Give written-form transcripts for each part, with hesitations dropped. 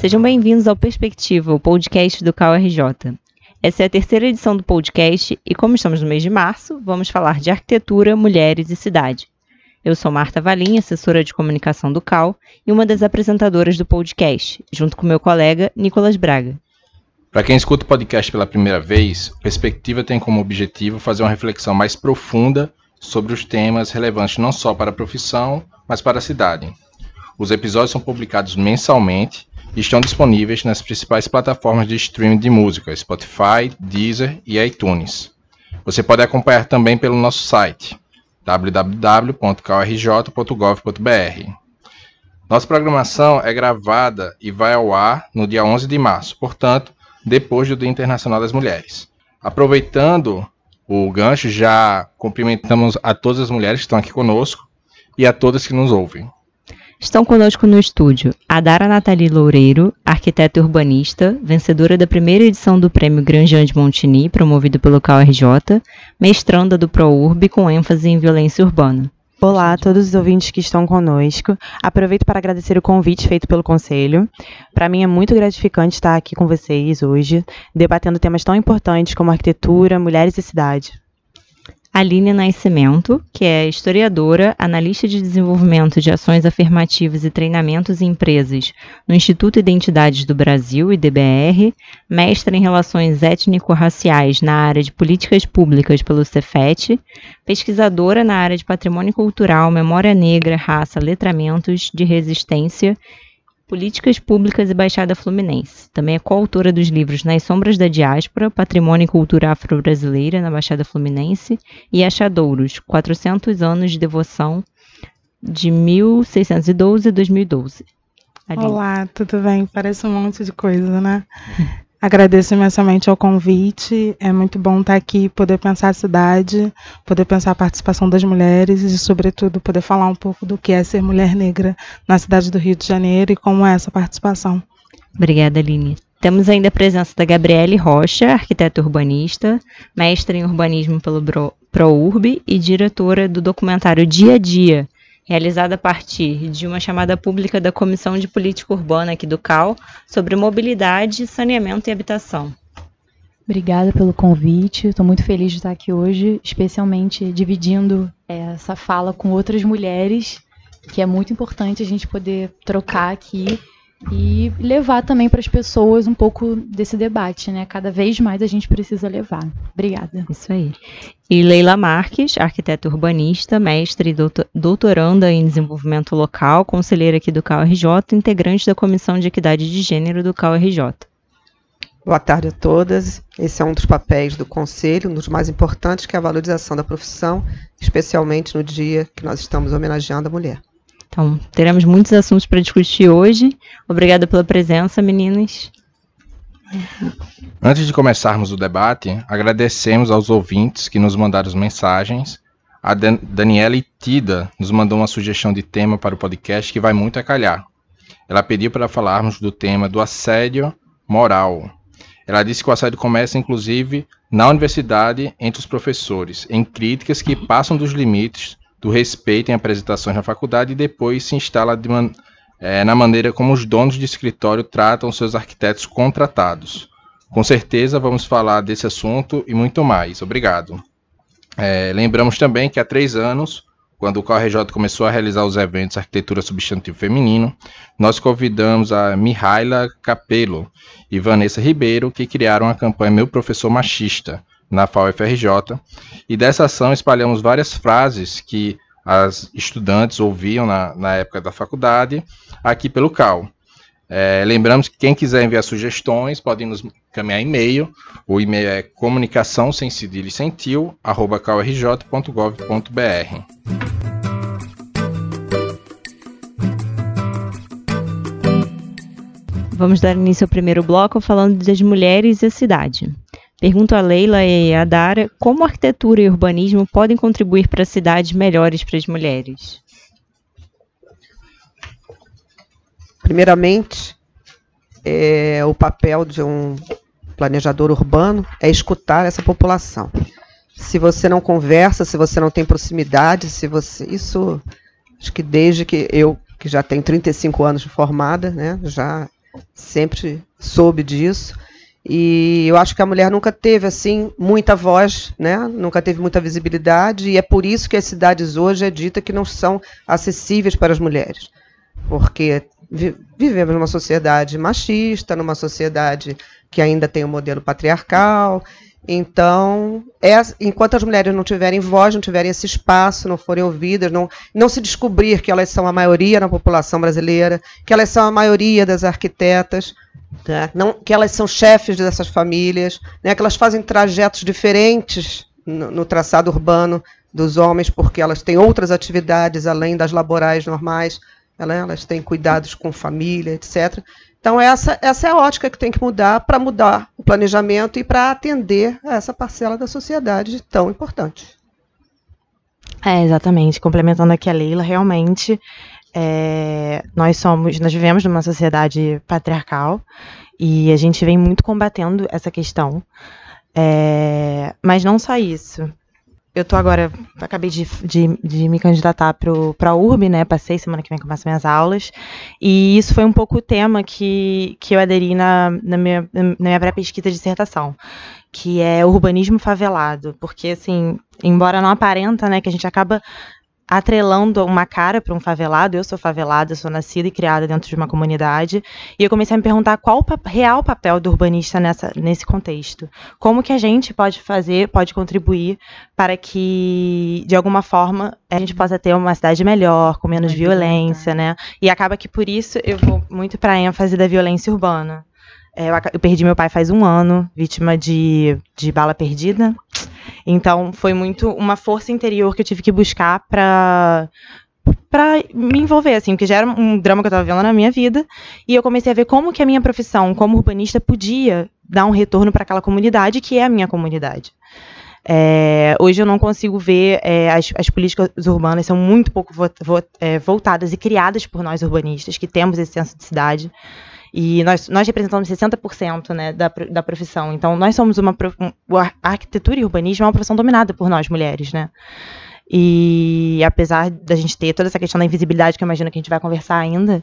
Sejam bem-vindos ao Perspectiva, o podcast do CalRJ. Essa é a terceira edição do podcast e, como estamos no mês de março, vamos falar de arquitetura, mulheres e cidade. Eu sou Marta Valim, assessora de comunicação do Cal e uma das apresentadoras do podcast, junto com meu colega Nicolas Braga. Para quem escuta o podcast pela primeira vez, o Perspectiva tem como objetivo fazer uma reflexão mais profunda sobre os temas relevantes não só para a profissão, mas para a cidade. Os episódios são publicados mensalmente e estão disponíveis nas principais plataformas de streaming de música, Spotify, Deezer e iTunes. Você pode acompanhar também pelo nosso site, www.calrj.gov.br. Nossa programação é gravada e vai ao ar no dia 11 de março, portanto, depois do Dia Internacional das Mulheres. Aproveitando o gancho, já cumprimentamos a todas as mulheres que estão aqui conosco e a todas que nos ouvem. Estão conosco no estúdio a Dara Nathalie Loureiro, arquiteta urbanista, vencedora da primeira edição do Prêmio Grandjean de Montigny, promovido pelo CalRJ, mestranda do ProUrb com ênfase em violência urbana. Olá a todos os ouvintes que estão conosco. Aproveito para agradecer o convite feito pelo Conselho. Para mim é muito gratificante estar aqui com vocês hoje, debatendo temas tão importantes como arquitetura, mulheres e cidade. Aline Nascimento, que é historiadora, analista de desenvolvimento de ações afirmativas e treinamentos em empresas no Instituto Identidades do Brasil, IDBR, mestra em Relações Étnico-Raciais na área de Políticas Públicas pelo Cefet, pesquisadora na área de Patrimônio Cultural, Memória Negra, Raça, Letramentos, de Resistência, Políticas Públicas e Baixada Fluminense. Também é coautora dos livros Nas Sombras da Diáspora, Patrimônio e Cultura Afro-Brasileira na Baixada Fluminense e Achadouros, 400 anos de devoção de 1612 a 2012. Aline. Olá, tudo bem? Parece um monte de coisa, né? Agradeço imensamente ao convite, é muito bom estar aqui, poder pensar a cidade, poder pensar a participação das mulheres e, sobretudo, poder falar um pouco do que é ser mulher negra na cidade do Rio de Janeiro e como é essa participação. Obrigada, Aline. Temos ainda a presença da Gabriele Rocha, arquiteta urbanista, mestra em urbanismo pelo ProUrb e diretora do documentário Dia a Dia, realizada a partir de uma chamada pública da Comissão de Política Urbana aqui do CAL sobre mobilidade, saneamento e habitação. Obrigada pelo convite, estou muito feliz de estar aqui hoje, especialmente dividindo essa fala com outras mulheres, que é muito importante a gente poder trocar aqui e levar também para as pessoas um pouco desse debate, né? Cada vez mais a gente precisa levar. Obrigada. Isso aí. E Leila Marques, arquiteta urbanista, mestre e doutoranda em desenvolvimento local, conselheira aqui do CalRJ, integrante da Comissão de Equidade de Gênero do CalRJ. Boa tarde a todas. Esse é um dos papéis do Conselho, um dos mais importantes, que é a valorização da profissão, especialmente no dia que nós estamos homenageando a mulher. Então, teremos muitos assuntos para discutir hoje. Obrigada pela presença, meninas. Antes de começarmos o debate, agradecemos aos ouvintes que nos mandaram as mensagens. A Daniela Tida nos mandou uma sugestão de tema para o podcast que vai muito a calhar. Ela pediu para falarmos do tema do assédio moral. Ela disse que o assédio começa, inclusive, na universidade, entre os professores, em críticas que passam dos limites do respeito em apresentações na faculdade e depois se instala na maneira como os donos de escritório tratam seus arquitetos contratados. Com certeza vamos falar desse assunto e muito mais. Obrigado. Lembramos também que há 3 anos, quando o CalRJ começou a realizar os eventos Arquitetura Substantivo Feminino, nós convidamos a Mihaila Capello e Vanessa Ribeiro, que criaram a campanha Meu Professor Machista, na FAUFRJ, e dessa ação espalhamos várias frases que as estudantes ouviam na época da faculdade, aqui pelo CAL. Lembramos que quem quiser enviar sugestões pode nos encaminhar e-mail. O e-mail é comunicação sem cedilha e sem tio, @calrj.gov.br. Vamos dar início ao primeiro bloco falando das mulheres e a cidade. Pergunto a Leila e a Dara como arquitetura e urbanismo podem contribuir para cidades melhores para as mulheres. Primeiramente, o papel de um planejador urbano é escutar essa população. Se você não conversa, se você não tem proximidade, isso acho que desde que eu, que já tenho 35 anos de formada, né, já sempre soube disso. E eu acho que a mulher nunca teve assim muita voz, né? Nunca teve muita visibilidade, e é por isso que as cidades hoje é dita que não são acessíveis para as mulheres. Porque vivemos numa sociedade machista, numa sociedade que ainda tem um modelo patriarcal. Então, enquanto as mulheres não tiverem voz, não tiverem esse espaço, não forem ouvidas, não se descobrir que elas são a maioria na população brasileira, que elas são a maioria das arquitetas, tá? Que elas são chefes dessas famílias, né? Que elas fazem trajetos diferentes no traçado urbano dos homens, porque elas têm outras atividades além das laborais normais, elas têm cuidados com família, etc. Então, essa é a ótica que tem que mudar para mudar o planejamento e para atender a essa parcela da sociedade tão importante. Exatamente. Complementando aqui a Leila, realmente, nós vivemos numa sociedade patriarcal e a gente vem muito combatendo essa questão. Mas não só isso. Eu acabei de me candidatar para a URB, né? Passei, semana que vem começam minhas aulas. E isso foi um pouco o tema que eu aderi na minha pré-pesquisa de dissertação, que é urbanismo favelado. Porque, assim, embora não aparenta, né, que a gente acaba atrelando uma cara para um favelado. Eu sou favelada, sou nascida e criada dentro de uma comunidade, e eu comecei a me perguntar qual o real papel do urbanista nesse contexto. Como que a gente pode contribuir para que, de alguma forma, a gente possa ter uma cidade melhor, com menos violência, né? E acaba que, por isso, eu vou muito para a ênfase da violência urbana. Eu perdi meu pai faz 1 ano, vítima de bala perdida. Então, foi muito uma força interior que eu tive que buscar para me envolver, assim, porque já era um drama que eu estava vivendo na minha vida, e eu comecei a ver como que a minha profissão como urbanista podia dar um retorno para aquela comunidade, que é a minha comunidade. Hoje eu não consigo ver, as políticas urbanas são muito pouco voltadas e criadas por nós urbanistas, que temos esse senso de cidade. E nós representamos 60%, né, da profissão. Então, nós somos a arquitetura e urbanismo é uma profissão dominada por nós, mulheres, né? E apesar da gente ter toda essa questão da invisibilidade, que eu imagino que a gente vai conversar ainda,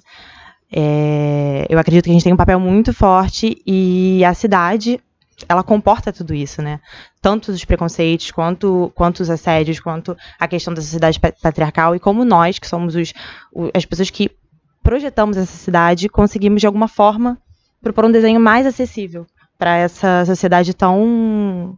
eu acredito que a gente tem um papel muito forte, e a cidade, ela comporta tudo isso, né? Tanto os preconceitos, quanto os assédios, quanto a questão da sociedade patriarcal, e como nós, que somos as pessoas que projetamos essa cidade, conseguimos de alguma forma propor um desenho mais acessível para essa sociedade tão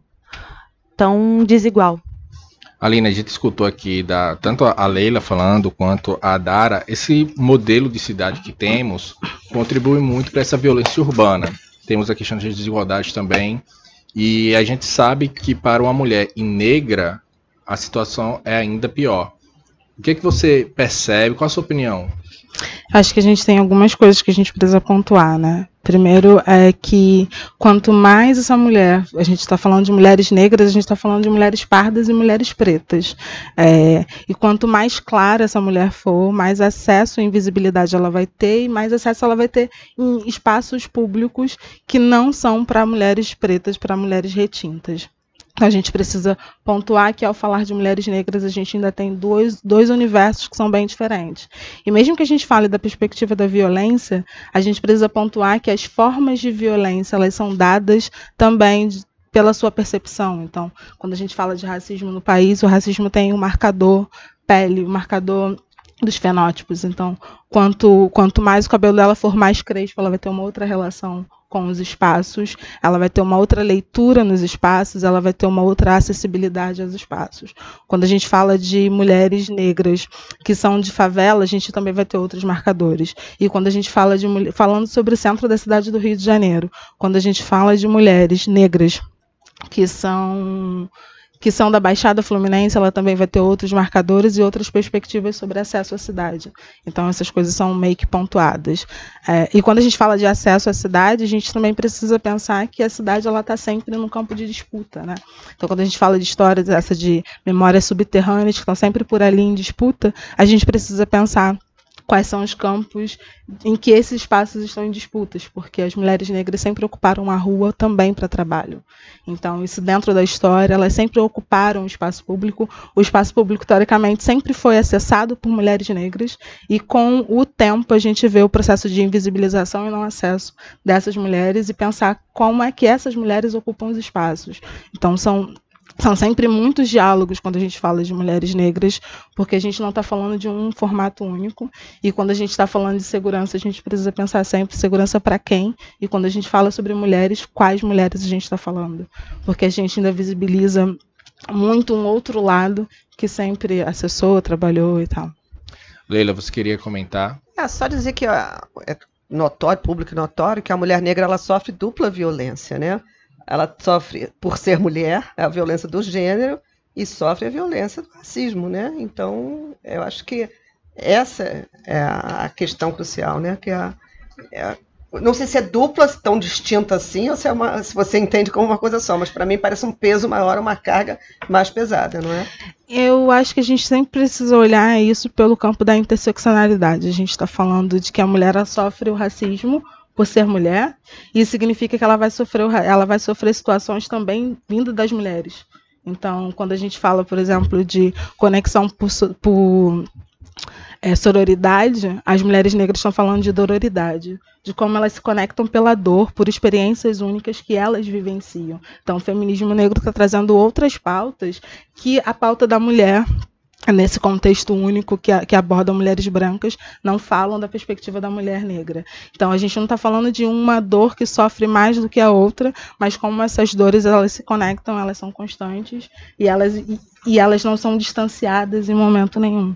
desigual. Aline, a gente escutou aqui tanto a Leila falando quanto a Dara, esse modelo de cidade que temos contribui muito para essa violência urbana. Temos a questão de desigualdade também, e a gente sabe que para uma mulher negra a situação é ainda pior. O que você percebe? Qual a sua opinião? Acho que a gente tem algumas coisas que a gente precisa pontuar, né? Primeiro é que quanto mais essa mulher, a gente está falando de mulheres negras, a gente está falando de mulheres pardas e mulheres pretas. E quanto mais clara essa mulher for, mais acesso e invisibilidade ela vai ter, e mais acesso ela vai ter em espaços públicos que não são para mulheres pretas, para mulheres retintas. A gente precisa pontuar que, ao falar de mulheres negras, a gente ainda tem dois universos que são bem diferentes. E mesmo que a gente fale da perspectiva da violência, a gente precisa pontuar que as formas de violência, elas são dadas também pela sua percepção. Então, quando a gente fala de racismo no país, o racismo tem um marcador pele, um marcador dos fenótipos. Então, quanto mais o cabelo dela for mais crespo, ela vai ter uma outra relação com os espaços, ela vai ter uma outra leitura nos espaços, ela vai ter uma outra acessibilidade aos espaços. Quando a gente fala de mulheres negras que são de favela, a gente também vai ter outros marcadores. E quando a gente fala falando sobre o centro da cidade do Rio de Janeiro, quando a gente fala de mulheres negras que são da Baixada Fluminense, ela também vai ter outros marcadores e outras perspectivas sobre acesso à cidade. Então, essas coisas são meio que pontuadas. E quando a gente fala de acesso à cidade, a gente também precisa pensar que a cidade está sempre no campo de disputa, né? Então, quando a gente fala de histórias de memórias subterrâneas, que estão sempre por ali em disputa, a gente precisa pensar quais são os campos em que esses espaços estão em disputas, porque as mulheres negras sempre ocuparam a rua também para trabalho. Então, isso dentro da história, elas sempre ocuparam o espaço público. O espaço público, teoricamente, sempre foi acessado por mulheres negras, e com o tempo a gente vê o processo de invisibilização e não acesso dessas mulheres e pensar como é que essas mulheres ocupam os espaços. Então, são sempre muitos diálogos quando a gente fala de mulheres negras, porque a gente não está falando de um formato único, e quando a gente está falando de segurança, a gente precisa pensar sempre segurança para quem, e quando a gente fala sobre mulheres, quais mulheres a gente está falando, porque a gente ainda visibiliza muito um outro lado que sempre acessou, trabalhou e tal. Leila, você queria comentar? Só dizer que é notório, público notório, que a mulher negra ela sofre dupla violência, né? Ela sofre, por ser mulher, a violência do gênero, e sofre a violência do racismo, né? Então, eu acho que essa é a questão crucial, né? Não sei se é dupla, tão distinta assim, ou se você entende como uma coisa só, mas para mim parece um peso maior, uma carga mais pesada, não é? Eu acho que a gente sempre precisa olhar isso pelo campo da interseccionalidade. A gente está falando de que a mulher sofre o racismo por ser mulher, e isso significa que ela vai sofrer situações também vindas das mulheres. Então, quando a gente fala, por exemplo, de conexão por sororidade, as mulheres negras estão falando de dororidade, de como elas se conectam pela dor, por experiências únicas que elas vivenciam. Então, o feminismo negro está trazendo outras pautas que a pauta da mulher, nesse contexto único que aborda mulheres brancas, não falam da perspectiva da mulher negra. Então, a gente não está falando de uma dor que sofre mais do que a outra, mas como essas dores elas se conectam, elas são constantes, e elas não são distanciadas em momento nenhum.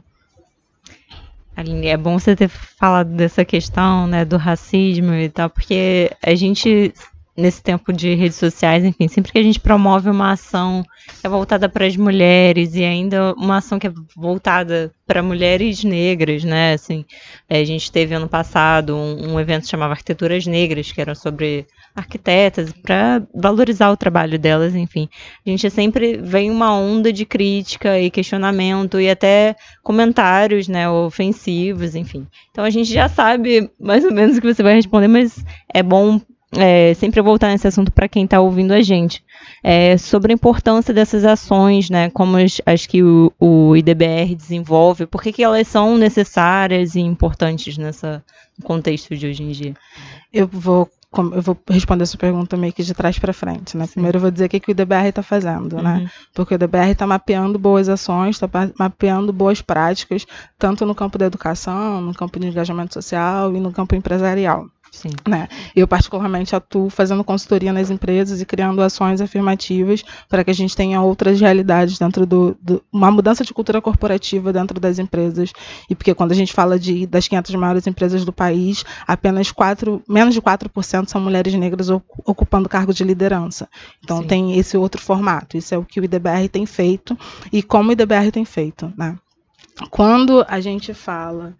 Aline, é bom você ter falado dessa questão, né, do racismo e tal, porque a gente, nesse tempo de redes sociais, enfim, sempre que a gente promove uma ação que é voltada para as mulheres, e ainda uma ação que é voltada para mulheres negras, né, assim, a gente teve ano passado um evento que chamava Arquiteturas Negras, que era sobre arquitetas, para valorizar o trabalho delas, enfim. A gente sempre vem uma onda de crítica e questionamento e até comentários, né, ofensivos, enfim. Então a gente já sabe mais ou menos o que você vai responder, mas é bom sempre voltar nesse assunto para quem está ouvindo a gente. Sobre a importância dessas ações, né, como as que o IDBR desenvolve, por que elas são necessárias e importantes no contexto de hoje em dia? Eu vou responder essa pergunta meio que de trás para frente, né? Sim. Primeiro eu vou dizer o que o IDBR está fazendo, né? Porque o IDBR está mapeando boas ações, está mapeando boas práticas, tanto no campo da educação, no campo de engajamento social e no campo empresarial. Sim. Né? Eu particularmente atuo fazendo consultoria nas empresas e criando ações afirmativas para que a gente tenha outras realidades dentro uma mudança de cultura corporativa dentro das empresas, e porque quando a gente fala das 500 maiores empresas do país, menos de 4% são mulheres negras ocupando cargos de liderança. Então Sim. Tem esse outro formato, isso é o que o IDBR tem feito e como o IDBR tem feito, né? Quando a gente fala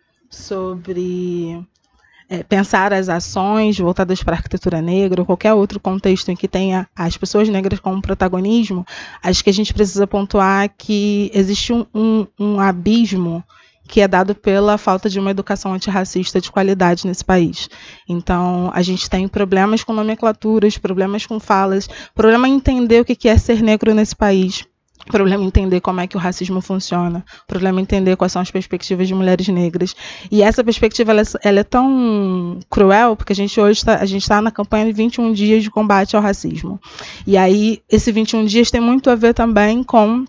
sobre pensar as ações voltadas para a arquitetura negra ou qualquer outro contexto em que tenha as pessoas negras como protagonismo, acho que a gente precisa pontuar que existe um abismo que é dado pela falta de uma educação antirracista de qualidade nesse país. Então, a gente tem problemas com nomenclaturas, problemas com falas, problema em entender o que é ser negro nesse país. Problema entender como é que o racismo funciona, problema entender quais são as perspectivas de mulheres negras. E essa perspectiva ela é tão cruel, porque a gente hoje está na campanha de 21 dias de combate ao racismo. E aí, esse 21 dias tem muito a ver também com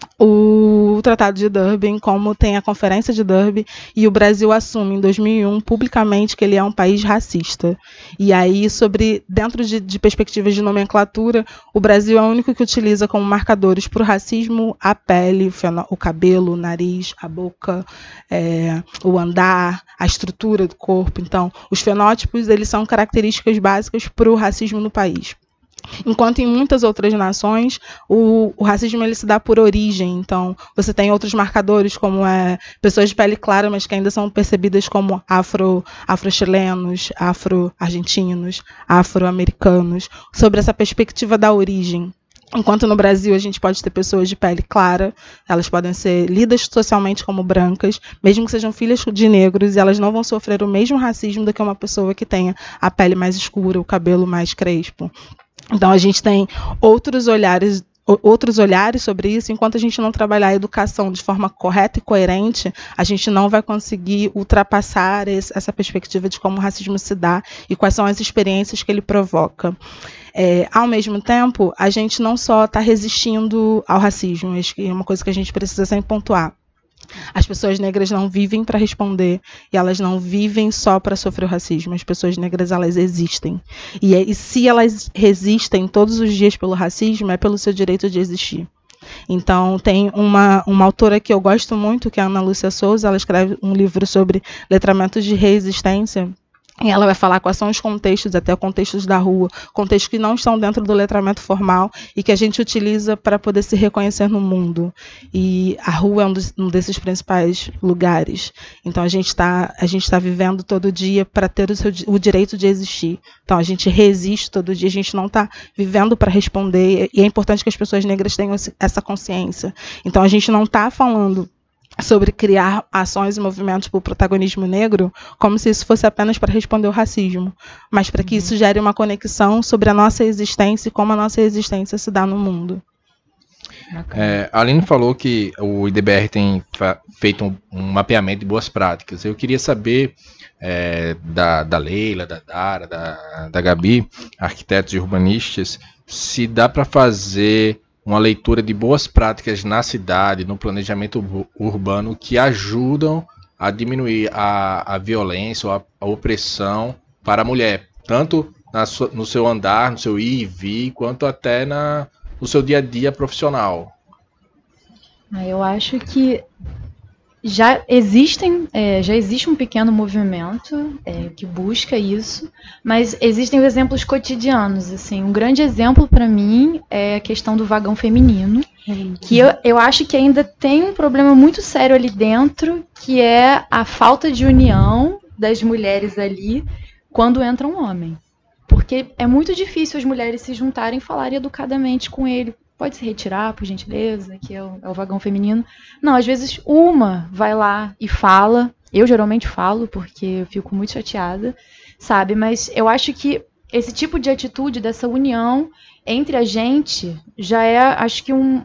o Tratado de Durban, como tem a Conferência de Durban, e o Brasil assume em 2001 publicamente que ele é um país racista. E aí, dentro de perspectivas de nomenclatura, o Brasil é o único que utiliza como marcadores para o racismo a pele, o cabelo, o nariz, a boca, o andar, a estrutura do corpo. Então, os fenótipos eles são características básicas para o racismo no país. Enquanto em muitas outras nações, o racismo ele se dá por origem. Então, você tem outros marcadores, como pessoas de pele clara, mas que ainda são percebidas como afro-chilenos, afro-argentinos, afro-americanos, sobre essa perspectiva da origem. Enquanto no Brasil a gente pode ter pessoas de pele clara, elas podem ser lidas socialmente como brancas, mesmo que sejam filhas de negros, e elas não vão sofrer o mesmo racismo do que uma pessoa que tenha a pele mais escura, o cabelo mais crespo. Então a gente tem outros olhares sobre isso. Enquanto a gente não trabalhar a educação de forma correta e coerente, a gente não vai conseguir ultrapassar essa perspectiva de como o racismo se dá e quais são as experiências que ele provoca. Ao mesmo tempo, a gente não só está resistindo ao racismo, acho que é uma coisa que a gente precisa sempre pontuar. As pessoas negras não vivem para responder e elas não vivem só para sofrer o racismo. As pessoas negras, elas existem. E se elas resistem todos os dias pelo racismo, é pelo seu direito de existir. Então, tem uma autora que eu gosto muito, que é a Ana Lúcia Souza. Ela escreve um livro sobre letramento de resistência. E ela vai falar quais são os contextos, até contextos da rua, contextos que não estão dentro do letramento formal e que a gente utiliza para poder se reconhecer no mundo. E a rua é um desses principais lugares. Então a gente está vivendo todo dia para ter o direito de existir. Então a gente resiste todo dia, a gente não está vivendo para responder. E é importante que as pessoas negras tenham essa consciência. Então a gente não está falando sobre criar ações e movimentos para o protagonismo negro, como se isso fosse apenas para responder ao racismo, mas para que isso gere uma conexão sobre a nossa existência e como a nossa existência se dá no mundo. A Aline falou que o IDBR tem feito um mapeamento de boas práticas. Eu queria saber da Leila, da Dara, da Gabi, arquitetos e urbanistas, se dá para fazer uma leitura de boas práticas na cidade, no planejamento urbano, que ajudam a diminuir a violência ou a opressão para a mulher, tanto no seu andar, no seu ir e vir, quanto até no seu dia a dia profissional. Eu acho que já existe um pequeno movimento que busca isso, mas existem exemplos cotidianos. Assim, um grande exemplo para mim é a questão do vagão feminino, que eu acho que ainda tem um problema muito sério ali dentro, que é a falta de união das mulheres ali quando entra um homem. Porque é muito difícil as mulheres se juntarem e falarem educadamente com ele. Pode se retirar, por gentileza, que é o vagão feminino. Não, às vezes uma vai lá e fala. Eu geralmente falo, porque eu fico muito chateada, sabe? Mas eu acho que esse tipo de atitude, dessa união entre a gente, já é, acho que um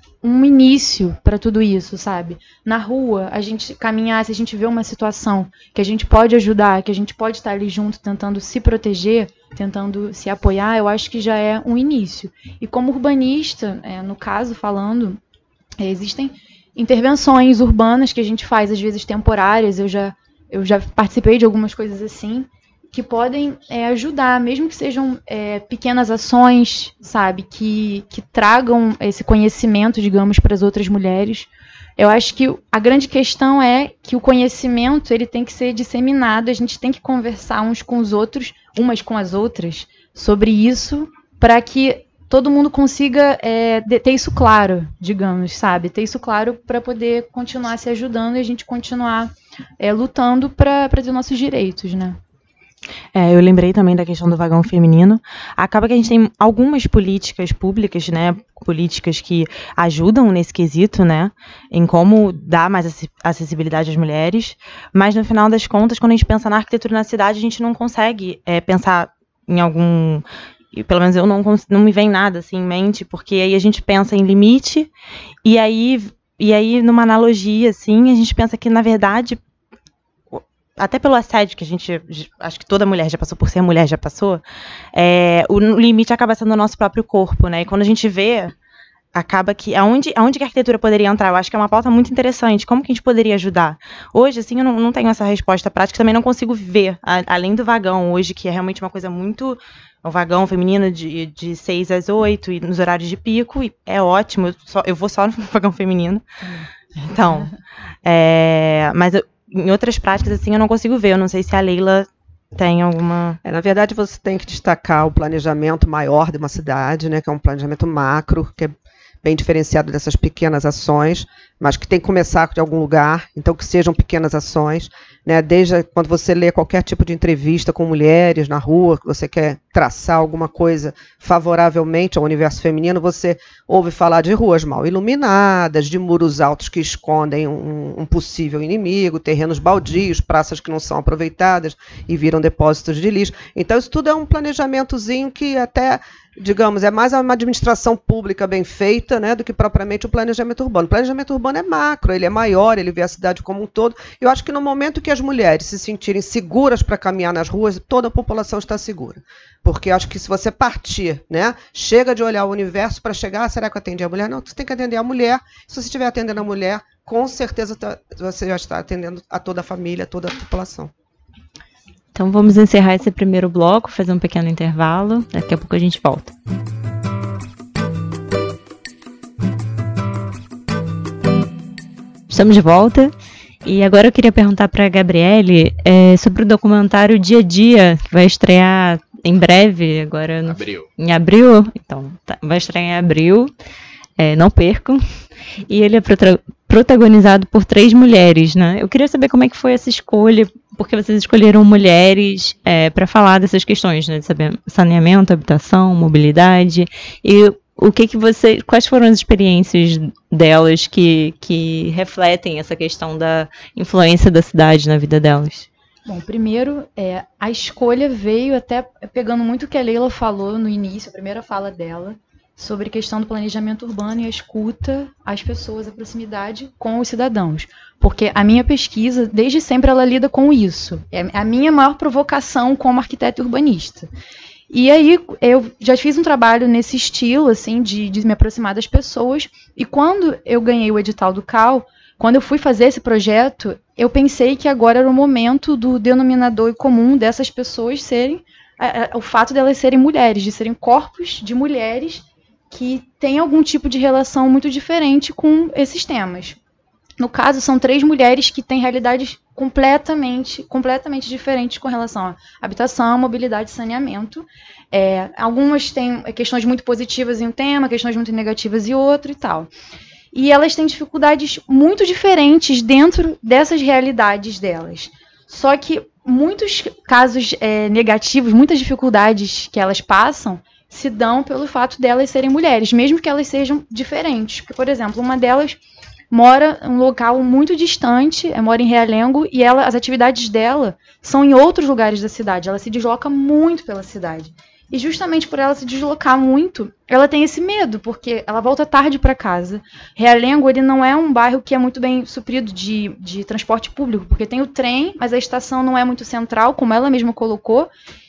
início para tudo isso, sabe? Na rua, a gente caminhar, se a gente vê uma situação que a gente pode ajudar, que a gente pode estar ali junto tentando se proteger, tentando se apoiar, eu acho que já é um início. E como urbanista, no caso falando, existem intervenções urbanas que a gente faz, às vezes temporárias, eu já participei de algumas coisas assim, que podem ajudar, mesmo que sejam pequenas ações, sabe, que tragam esse conhecimento, digamos, para as outras mulheres. Eu acho que a grande questão é que o conhecimento ele tem que ser disseminado, a gente tem que conversar uns com os outros, umas com as outras, sobre isso, para que todo mundo consiga ter isso claro, digamos, sabe, ter isso claro para poder continuar se ajudando e a gente continuar lutando para ter nossos direitos, né? Eu lembrei também da questão do vagão feminino. Acaba que a gente tem algumas políticas públicas, né, políticas que ajudam nesse quesito, né, em como dar mais acessibilidade às mulheres, mas no final das contas, quando a gente pensa na arquitetura na cidade, a gente não consegue pensar em algum... Pelo menos eu não me vem nada assim em mente, porque aí a gente pensa em limite, e aí numa analogia, assim, a gente pensa que, na verdade... até pelo assédio que a gente, acho que toda mulher já passou, por ser mulher já passou, o limite acaba sendo o nosso próprio corpo, né? E quando a gente vê, acaba que aonde que a arquitetura poderia entrar? Eu acho que é uma pauta muito interessante. Como que a gente poderia ajudar? Hoje, assim, eu não tenho essa resposta prática, também não consigo ver, além do vagão hoje, que é realmente uma coisa muito... um vagão feminino de 6 às 8 e nos horários de pico, e é ótimo, eu vou só no vagão feminino. Então, mas em outras práticas, assim, eu não consigo ver. Eu não sei se a Leila tem alguma... Na verdade, você tem que destacar o planejamento maior de uma cidade, né, que é um planejamento macro, que é bem diferenciado dessas pequenas ações, mas que tem que começar de algum lugar, então que sejam pequenas ações, né? Desde quando você lê qualquer tipo de entrevista com mulheres na rua, que você quer traçar alguma coisa favoravelmente ao universo feminino, você ouve falar de ruas mal iluminadas, de muros altos que escondem um possível inimigo, terrenos baldios, praças que não são aproveitadas e viram depósitos de lixo. Então isso tudo é um planejamentozinho que até, digamos, é mais uma administração pública bem feita, né, do que propriamente o planejamento urbano. O planejamento urbano é macro, ele é maior, ele vê a cidade como um todo. Eu acho que no momento que as mulheres se sentirem seguras para caminhar nas ruas, toda a população está segura. Porque eu acho que se você partir, né, chega de olhar o universo para chegar, será que eu atendi a mulher? Não, você tem que atender a mulher. Se você estiver atendendo a mulher, com certeza você já está atendendo a toda a família, a toda a população. Então vamos encerrar esse primeiro bloco, fazer um pequeno intervalo. Daqui a pouco a gente volta. Estamos de volta. E agora eu queria perguntar para a Gabriele sobre o documentário Dia a Dia, que vai estrear em breve, agora em abril. Então, vai estrear em abril, não percam. E ele é protagonizado por 3 mulheres, né? Eu queria saber como é que foi essa escolha, porque vocês escolheram mulheres para falar dessas questões, né? De saneamento, habitação, mobilidade, e quais foram as experiências delas que refletem essa questão da influência da cidade na vida delas? Bom, primeiro, a escolha veio até pegando muito o que a Leila falou no início, a primeira fala dela, sobre a questão do planejamento urbano e a escuta às pessoas, a proximidade com os cidadãos. Porque a minha pesquisa, desde sempre, ela lida com isso. É a minha maior provocação como arquiteta e urbanista. E aí, eu já fiz um trabalho nesse estilo, assim, de me aproximar das pessoas. E quando eu ganhei o edital do CAL, quando eu fui fazer esse projeto, eu pensei que agora era o momento do denominador comum dessas pessoas serem, o fato delas serem mulheres, de serem corpos de mulheres que têm algum tipo de relação muito diferente com esses temas. No caso, são 3 mulheres que têm realidades completamente diferentes com relação à habitação, mobilidade e saneamento. Algumas têm questões muito positivas em um tema, questões muito negativas em outro e tal. E elas têm dificuldades muito diferentes dentro dessas realidades delas. Só que muitos casos negativos, muitas dificuldades que elas passam, se dão pelo fato delas serem mulheres, mesmo que elas sejam diferentes. Porque, por exemplo, uma delas mora em um local muito distante, mora em Realengo, e as atividades dela são em outros lugares da cidade. Ela se desloca muito pela cidade. E justamente por ela se deslocar muito, ela tem esse medo, porque ela volta tarde para casa. Realengo, ele não é um bairro que é muito bem suprido de transporte público, porque tem o trem, mas a estação não é muito central, como ela mesma colocou,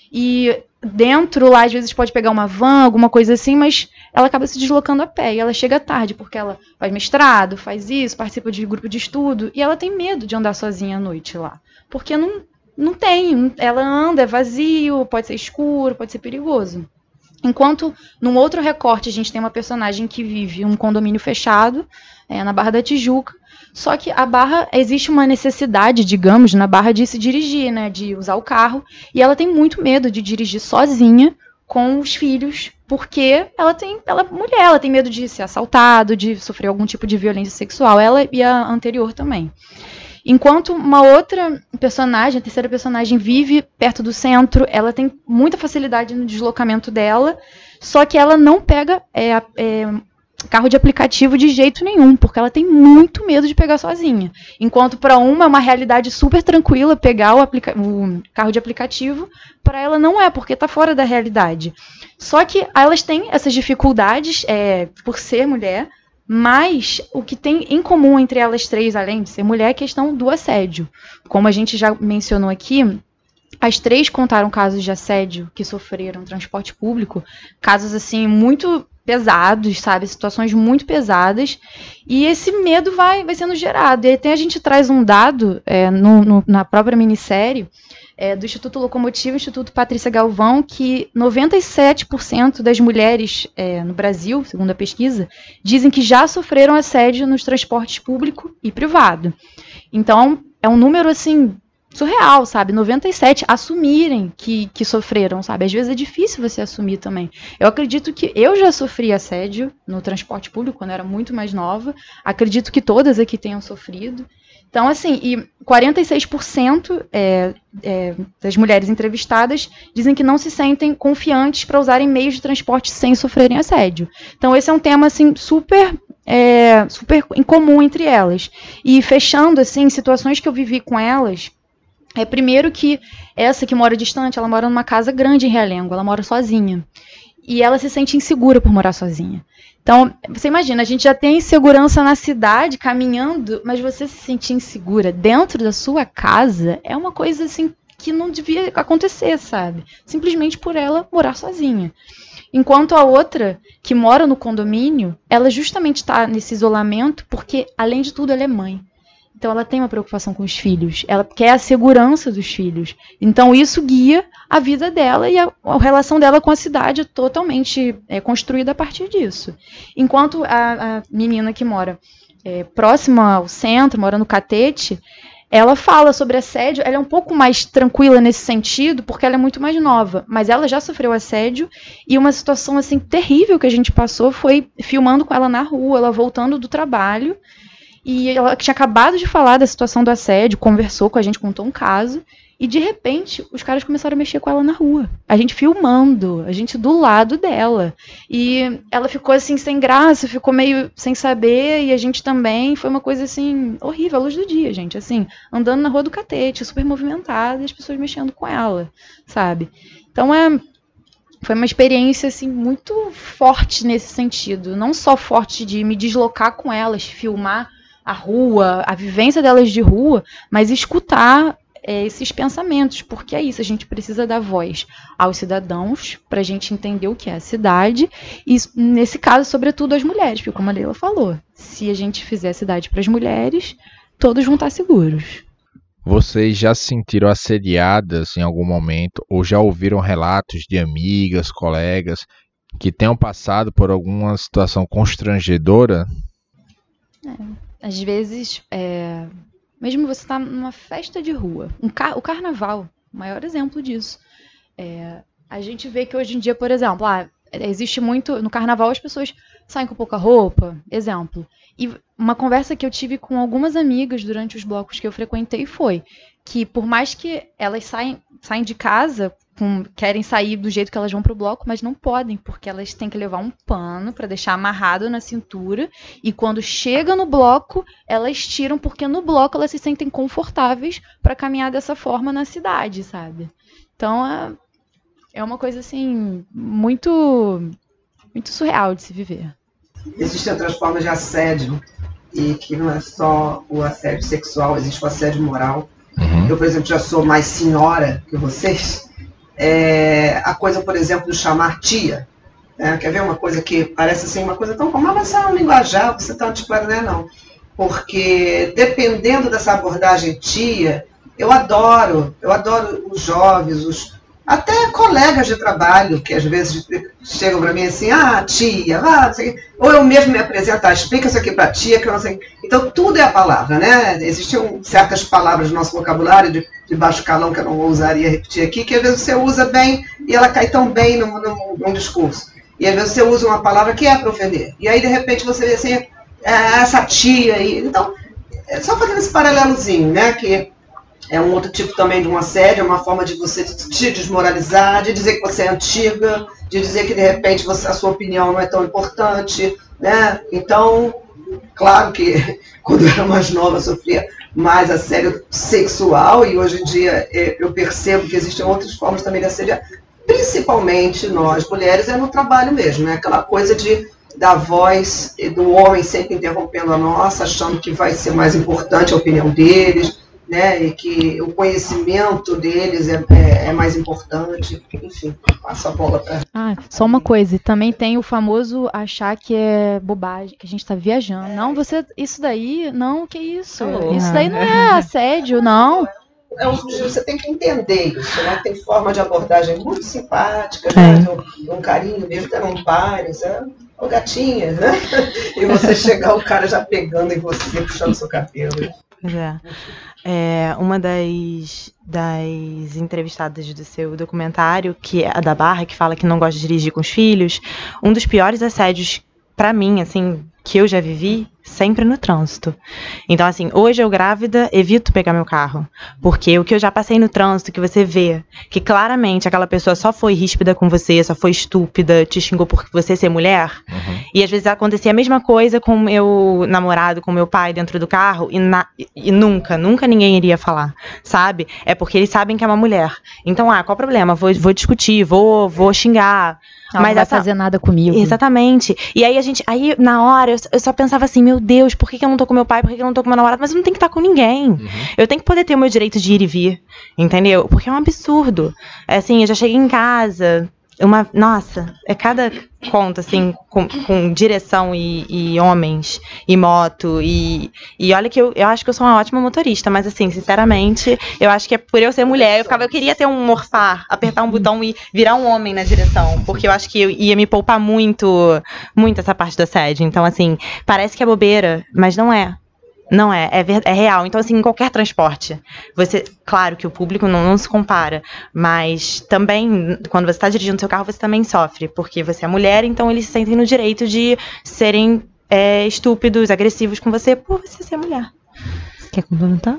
e dentro lá, às vezes, pode pegar uma van, alguma coisa assim, mas ela acaba se deslocando a pé. E ela chega tarde, porque ela faz mestrado, faz isso, participa de grupo de estudo. E ela tem medo de andar sozinha à noite lá. Porque não tem. Ela anda, é vazio, pode ser escuro, pode ser perigoso. Enquanto, num outro recorte, a gente tem uma personagem que vive em um condomínio fechado, na Barra da Tijuca. Só que a Barra, existe uma necessidade, digamos, na Barra de se dirigir, né, de usar o carro. E ela tem muito medo de dirigir sozinha com os filhos, porque ela é mulher, ela tem medo de ser assaltada, de sofrer algum tipo de violência sexual. Ela e a anterior também. Enquanto uma outra personagem, a terceira personagem, vive perto do centro, ela tem muita facilidade no deslocamento dela, só que ela não pega carro de aplicativo de jeito nenhum, porque ela tem muito medo de pegar sozinha. Enquanto para uma é uma realidade super tranquila pegar o carro de aplicativo, para ela não é, porque está fora da realidade. Só que elas têm essas dificuldades por ser mulher, mas o que tem em comum entre elas 3, além de ser mulher, é a questão do assédio. Como a gente já mencionou aqui, as 3 contaram casos de assédio que sofreram no transporte público, casos assim muito pesados, sabe? Situações muito pesadas, e esse medo vai sendo gerado. E até a gente traz um dado na própria minissérie do Instituto Locomotivo, Instituto Patrícia Galvão, que 97% das mulheres no Brasil, segundo a pesquisa, dizem que já sofreram assédio nos transportes público e privado. Então, é um número assim surreal, sabe? 97 assumirem que sofreram, sabe? Às vezes é difícil você assumir também. Eu acredito que eu já sofri assédio no transporte público quando eu era muito mais nova. Acredito que todas aqui tenham sofrido. Então, assim, e 46% das mulheres entrevistadas dizem que não se sentem confiantes para usarem meios de transporte sem sofrerem assédio. Então, esse é um tema, assim, super incomum entre elas. E fechando, assim, situações que eu vivi com elas, primeiro que essa que mora distante, ela mora numa casa grande em Realengo, ela mora sozinha. E ela se sente insegura por morar sozinha. Então, você imagina, a gente já tem insegurança na cidade, caminhando, mas você se sentir insegura dentro da sua casa é uma coisa, assim, que não devia acontecer, sabe? Simplesmente por ela morar sozinha. Enquanto a outra, que mora no condomínio, ela justamente está nesse isolamento porque, além de tudo, ela é mãe. Então, ela tem uma preocupação com os filhos. Ela quer a segurança dos filhos. Então, isso guia a vida dela e a relação dela com a cidade é totalmente construída a partir disso. Enquanto a menina que mora próxima ao centro, mora no Catete, ela fala sobre assédio. Ela é um pouco mais tranquila nesse sentido, porque ela é muito mais nova. Mas ela já sofreu assédio e uma situação assim terrível que a gente passou foi filmando com ela na rua, ela voltando do trabalho. E ela tinha acabado de falar da situação do assédio, conversou com a gente, contou um caso, e de repente os caras começaram a mexer com ela na rua. A gente filmando, a gente do lado dela. E ela ficou assim sem graça, ficou meio sem saber, e a gente também. Foi uma coisa assim horrível, à luz do dia, gente. Assim, andando na rua do Catete, super movimentada, e as pessoas mexendo com ela, sabe? Então foi uma experiência assim muito forte nesse sentido. Não só forte de me deslocar com elas, filmar a rua, a vivência delas de rua, mas escutar esses pensamentos, porque é isso, a gente precisa dar voz aos cidadãos para a gente entender o que é a cidade e, nesse caso, sobretudo as mulheres, porque como a Leila falou, se a gente fizer a cidade para as mulheres, todos vão estar seguros. Vocês já se sentiram assediadas em algum momento ou já ouviram relatos de amigas, colegas que tenham passado por alguma situação constrangedora? Às vezes, mesmo você está numa festa de rua, o carnaval, o maior exemplo disso. A gente vê que hoje em dia, por exemplo, existe muito, no carnaval as pessoas saem com pouca roupa, exemplo. E uma conversa que eu tive com algumas amigas durante os blocos que eu frequentei foi que por mais que elas saem de casa, querem sair do jeito que elas vão pro bloco, mas não podem, porque elas têm que levar um pano para deixar amarrado na cintura, e quando chega no bloco, elas tiram, porque no bloco elas se sentem confortáveis para caminhar dessa forma na cidade, sabe? Então é uma coisa assim muito, muito surreal de se viver. Existem outras formas de assédio, e que não é só o assédio sexual, existe o assédio moral. Eu, por exemplo, já sou mais senhora que vocês. A coisa, por exemplo, de chamar tia. Quer ver uma coisa que parece assim, uma coisa tão comum, mas é um linguajar, você está tipo, não. Porque dependendo dessa abordagem tia, eu adoro os jovens, até colegas de trabalho, que às vezes chegam para mim assim, tia, não sei o quê. Ou eu mesmo me apresento, explica isso aqui para tia, que eu não sei. Então tudo é a palavra, né? Existem certas palavras no nosso vocabulário de baixo calão que eu não ousaria repetir aqui, que às vezes você usa bem e ela cai tão bem num discurso. E às vezes você usa uma palavra que é para ofender. E aí de repente você vê assim, essa tia aí. Então, só fazendo esse paralelozinho, né? Que é um outro tipo também de um assédio, é uma forma de você te desmoralizar, de dizer que você é antiga, de dizer que de repente a sua opinião não é tão importante, né? Então, claro que quando eu era mais nova eu sofria mais assédio sexual, e hoje em dia eu percebo que existem outras formas também de assediar, principalmente nós mulheres, no trabalho mesmo, né? Aquela coisa da voz do homem sempre interrompendo a nossa, achando que vai ser mais importante a opinião deles, né, e que o conhecimento deles é mais importante. Enfim, passo a bola para... Só uma coisa, também tem o famoso achar que é bobagem, que a gente tá viajando. Não, isso daí, não, que isso? Isso daí não é assédio, não. Você tem que entender isso, né? Tem forma de abordagem muito simpática, né? Um carinho mesmo, até não pares, ô gatinha, né? E você chegar, o cara já pegando em você, puxando seu cabelo. Pois é. Uma das entrevistadas do seu documentário, que é a da Barra, que fala que não gosta de dirigir com os filhos, um dos piores assédios pra mim, assim, que eu já vivi, sempre no trânsito. Então, assim, hoje eu grávida, evito pegar meu carro. Porque o que eu já passei no trânsito, que você vê, que claramente aquela pessoa só foi ríspida com você, só foi estúpida, te xingou por você ser mulher. E às vezes acontecia a mesma coisa com o meu namorado, com o meu pai dentro do carro, e nunca ninguém iria falar, sabe? É porque eles sabem que é uma mulher. Então, qual o problema? Vou discutir, vou xingar. Ela não vai fazer nada comigo. Exatamente. E aí na hora, eu só pensava assim, meu Deus, por que eu não tô com meu pai? Por que eu não tô com meu namorado? Mas eu não tenho que estar com ninguém. Eu tenho que poder ter o meu direito de ir e vir, entendeu? Porque é um absurdo. Assim, eu já cheguei em casa, nossa, é cada conta, assim, com direção e homens, e moto, e olha que eu acho que eu sou uma ótima motorista, mas assim, sinceramente, eu acho que é por eu ser mulher, eu queria ter um morfar, apertar um botão e virar um homem na direção, porque eu acho que ia me poupar muito essa parte do assédio. Então, assim, parece que é bobeira, mas não é. Não é real. Então, assim, em qualquer transporte, claro que o público não se compara, mas também, quando você está dirigindo seu carro, você também sofre, porque você é mulher, então eles se sentem no direito de serem estúpidos, agressivos com você por você ser mulher. Quer complementar?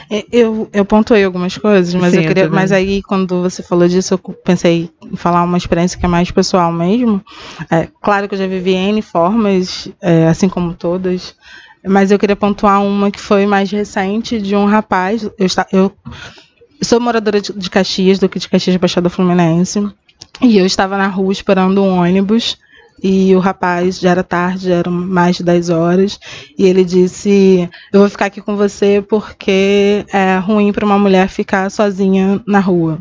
Eu pontuei algumas coisas, mas Sim, mas aí quando você falou disso, eu pensei em falar uma experiência que é mais pessoal mesmo. Claro que eu já vivi N formas, assim como todas, mas eu queria pontuar uma que foi mais recente, de um rapaz. Eu sou moradora de Caxias, de Caxias de Baixada Fluminense, e eu estava na rua esperando um ônibus, e o rapaz, já era tarde, já eram mais de 10 horas, e ele disse: eu vou ficar aqui com você porque é ruim para uma mulher ficar sozinha na rua.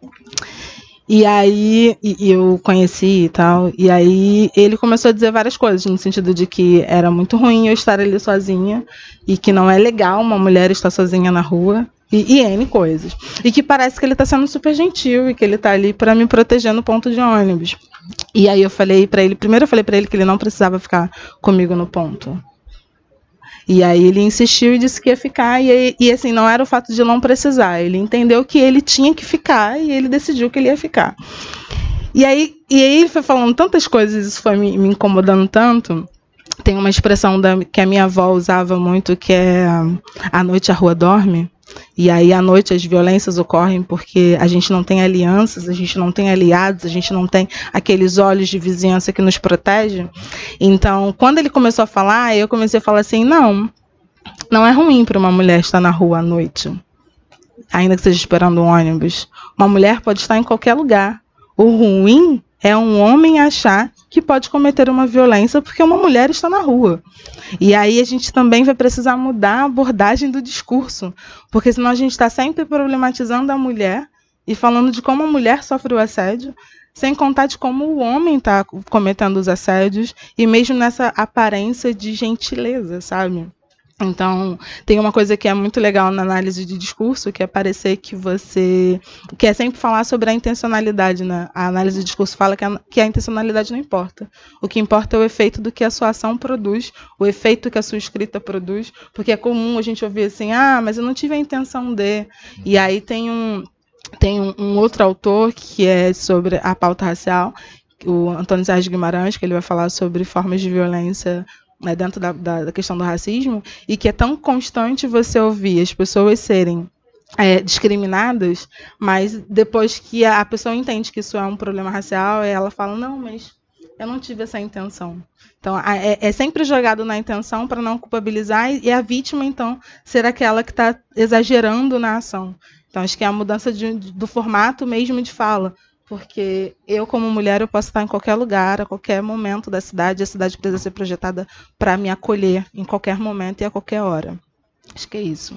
E aí, eu conheci e tal, e aí ele começou a dizer várias coisas, no sentido de que era muito ruim eu estar ali sozinha, e que não é legal uma mulher estar sozinha na rua, e N coisas. E que parece que ele está sendo super gentil, e que ele está ali para me proteger no ponto de ônibus. E aí eu falei para ele que ele não precisava ficar comigo no ponto. E aí ele insistiu e disse que ia ficar, e assim, não era o fato de não precisar, ele entendeu que ele tinha que ficar, e ele decidiu que ele ia ficar. E aí ele foi falando tantas coisas, isso foi me incomodando tanto. Tem uma expressão que a minha avó usava muito, que é: à noite a rua dorme. E aí à noite as violências ocorrem porque a gente não tem alianças, a gente não tem aliados, a gente não tem aqueles olhos de vizinhança que nos protegem. Então, quando ele começou a falar, eu comecei a falar assim: não é ruim para uma mulher estar na rua à noite, ainda que esteja esperando um ônibus. Uma mulher pode estar em qualquer lugar. O ruim é um homem achar que pode cometer uma violência porque uma mulher está na rua. E aí a gente também vai precisar mudar a abordagem do discurso, porque senão a gente está sempre problematizando a mulher e falando de como a mulher sofre o assédio, sem contar de como o homem está cometendo os assédios, e mesmo nessa aparência de gentileza, sabe? Então, tem uma coisa que é muito legal na análise de discurso, que é parecer que que é sempre falar sobre a intencionalidade, né? A análise de discurso fala que a intencionalidade não importa. O que importa é o efeito do que a sua ação produz, o efeito que a sua escrita produz, porque é comum a gente ouvir assim: mas eu não tive a intenção de... E aí tem um outro autor que é sobre a pauta racial, o Antônio Sérgio Guimarães, que ele vai falar sobre formas de violência, né, dentro da questão do racismo, e que é tão constante você ouvir as pessoas serem discriminadas, mas depois que a pessoa entende que isso é um problema racial, ela fala: não, mas eu não tive essa intenção. Então, é sempre jogado na intenção para não culpabilizar, e a vítima, então, ser aquela que está exagerando na ação. Então, acho que é a mudança do formato mesmo de fala. Porque eu, como mulher, eu posso estar em qualquer lugar, a qualquer momento da cidade. A cidade precisa ser projetada para me acolher em qualquer momento e a qualquer hora. Acho que é isso.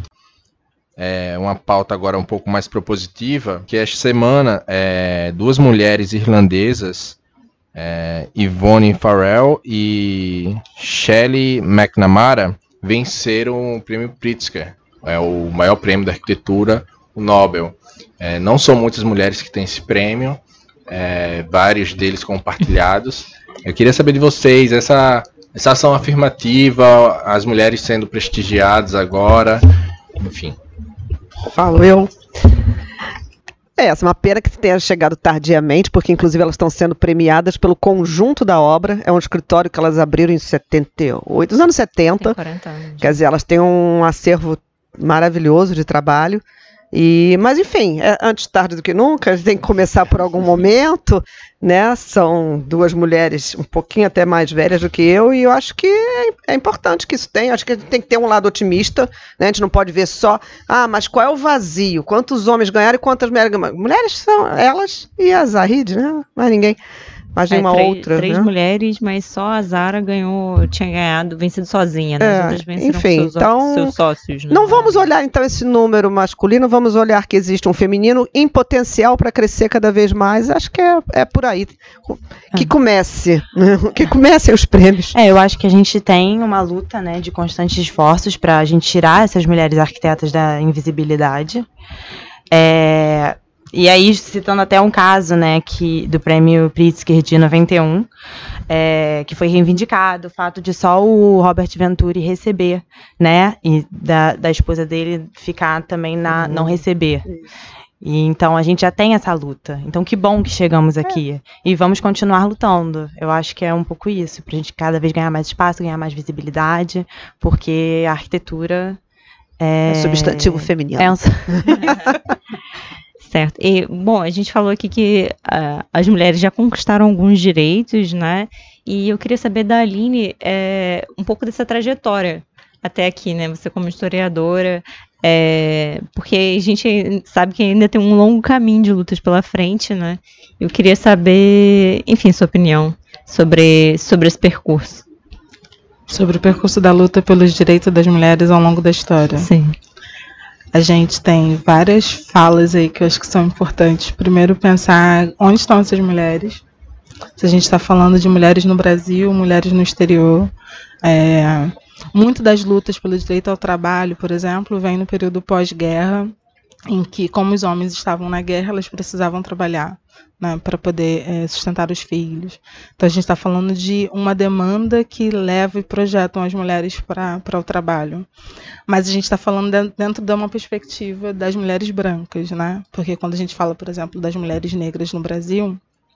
Uma pauta agora um pouco mais propositiva, que esta semana duas mulheres irlandesas, Yvonne Farrell e Shelley McNamara, venceram o prêmio Pritzker, o maior prêmio da arquitetura, o Nobel. Não são muitas mulheres que têm esse prêmio, vários deles compartilhados. Eu queria saber de vocês, essa essa ação afirmativa, as mulheres sendo prestigiadas agora, enfim. Falo eu. Essa é uma pena que tenha chegado tardiamente, porque inclusive elas estão sendo premiadas pelo conjunto da obra. É um escritório que elas abriram em 78, nos anos 70. Tem 40 anos. Quer dizer, elas têm um acervo maravilhoso de trabalho. Mas enfim, antes tarde do que nunca, a gente tem que começar por algum momento, né? São duas mulheres um pouquinho até mais velhas do que eu, e eu acho que é importante que isso tenha. Acho que a gente tem que ter um lado otimista, né? A gente não pode ver só, mas qual é o vazio? Quantos homens ganharam e quantas mulheres ganharam? Mulheres são elas e a Zahid, né? Mais ninguém. Mais nenhuma outra. Três né? mulheres, mas só a Zara tinha vencido sozinha, né? As outras venceram enfim, com seus sócios. Né? Não vamos olhar então esse número masculino, vamos olhar que existe um feminino em potencial para crescer cada vez mais. Acho que é por aí. Que comece, né? Que comecem os prêmios. Eu acho que a gente tem uma luta, né, de constantes esforços para a gente tirar essas mulheres arquitetas da invisibilidade. E aí, citando até um caso, né, do prêmio Pritzker de 91, que foi reivindicado o fato de só o Robert Venturi receber, né, e da esposa dele ficar também não receber. E então a gente já tem essa luta. Então que bom que chegamos aqui. E vamos continuar lutando. Eu acho que é um pouco isso, pra gente cada vez ganhar mais espaço, ganhar mais visibilidade, porque a arquitetura é substantivo feminino. Certo. E, bom, a gente falou aqui que as mulheres já conquistaram alguns direitos, né? E eu queria saber da Aline um pouco dessa trajetória até aqui, né? Você como historiadora, porque a gente sabe que ainda tem um longo caminho de lutas pela frente, né? Eu queria saber, enfim, sua opinião sobre esse percurso. Sobre o percurso da luta pelos direitos das mulheres ao longo da história. Sim. A gente tem várias falas aí que eu acho que são importantes. Primeiro, pensar onde estão essas mulheres. Se a gente está falando de mulheres no Brasil, mulheres no exterior. Muito das lutas pelo direito ao trabalho, por exemplo, vem no período pós-guerra, em que, como os homens estavam na guerra, elas precisavam trabalhar, né, para poder sustentar os filhos. Então a gente está falando de uma demanda que leva e projetam as mulheres para o trabalho. Mas a gente está falando dentro de uma perspectiva das mulheres brancas, né? Porque quando a gente fala, por exemplo, das mulheres negras no Brasil,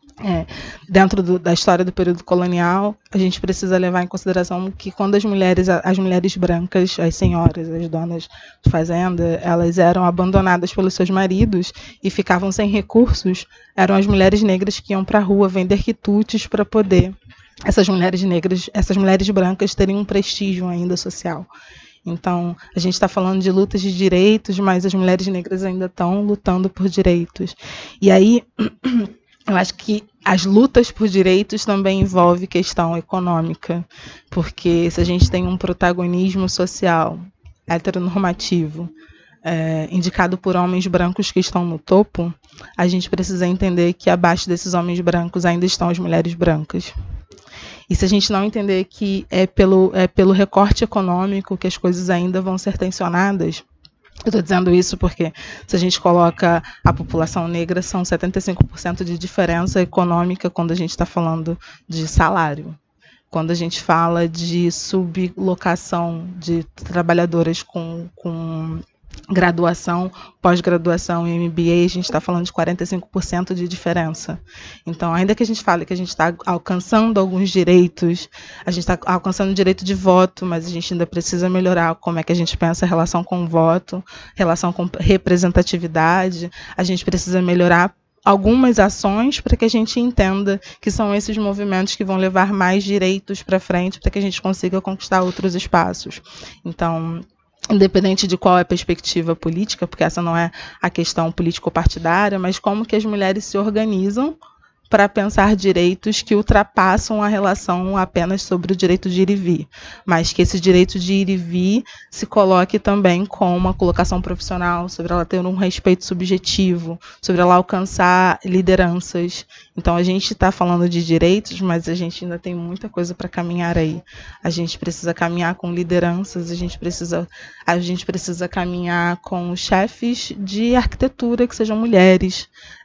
dentro da história do período colonial, a gente precisa levar em consideração que quando as mulheres brancas, as senhoras, as donas de fazenda, elas eram abandonadas pelos seus maridos e ficavam sem recursos, eram as mulheres negras que iam para a rua vender quitutes para poder essas mulheres brancas terem um prestígio ainda social. Então, a gente está falando de lutas de direitos, mas as mulheres negras ainda estão lutando por direitos. E aí, eu acho que as lutas por direitos também envolvem questão econômica, porque se a gente tem um protagonismo social heteronormativo indicado por homens brancos que estão no topo, a gente precisa entender que abaixo desses homens brancos ainda estão as mulheres brancas. E se a gente não entender que é pelo recorte econômico que as coisas ainda vão ser tensionadas, eu estou dizendo isso porque se a gente coloca a população negra, são 75% de diferença econômica quando a gente está falando de salário. Quando a gente fala de sublocação de trabalhadoras com graduação, pós-graduação e MBA, a gente está falando de 45% de diferença. Então, ainda que a gente fale que a gente está alcançando alguns direitos, a gente está alcançando o direito de voto, mas a gente ainda precisa melhorar como é que a gente pensa a relação com o voto, relação com representatividade, a gente precisa melhorar algumas ações para que a gente entenda que são esses movimentos que vão levar mais direitos para frente para que a gente consiga conquistar outros espaços. Então, independente de qual é a perspectiva política, porque essa não é a questão político-partidária, mas como que as mulheres se organizam para pensar direitos que ultrapassam a relação apenas sobre o direito de ir e vir, mas que esse direito de ir e vir se coloque também com uma colocação profissional, sobre ela ter um respeito subjetivo, sobre ela alcançar lideranças. Então a gente está falando de direitos, mas a gente ainda tem muita coisa para caminhar aí. A gente precisa caminhar com lideranças, a gente precisa caminhar com chefes de arquitetura que sejam mulheres.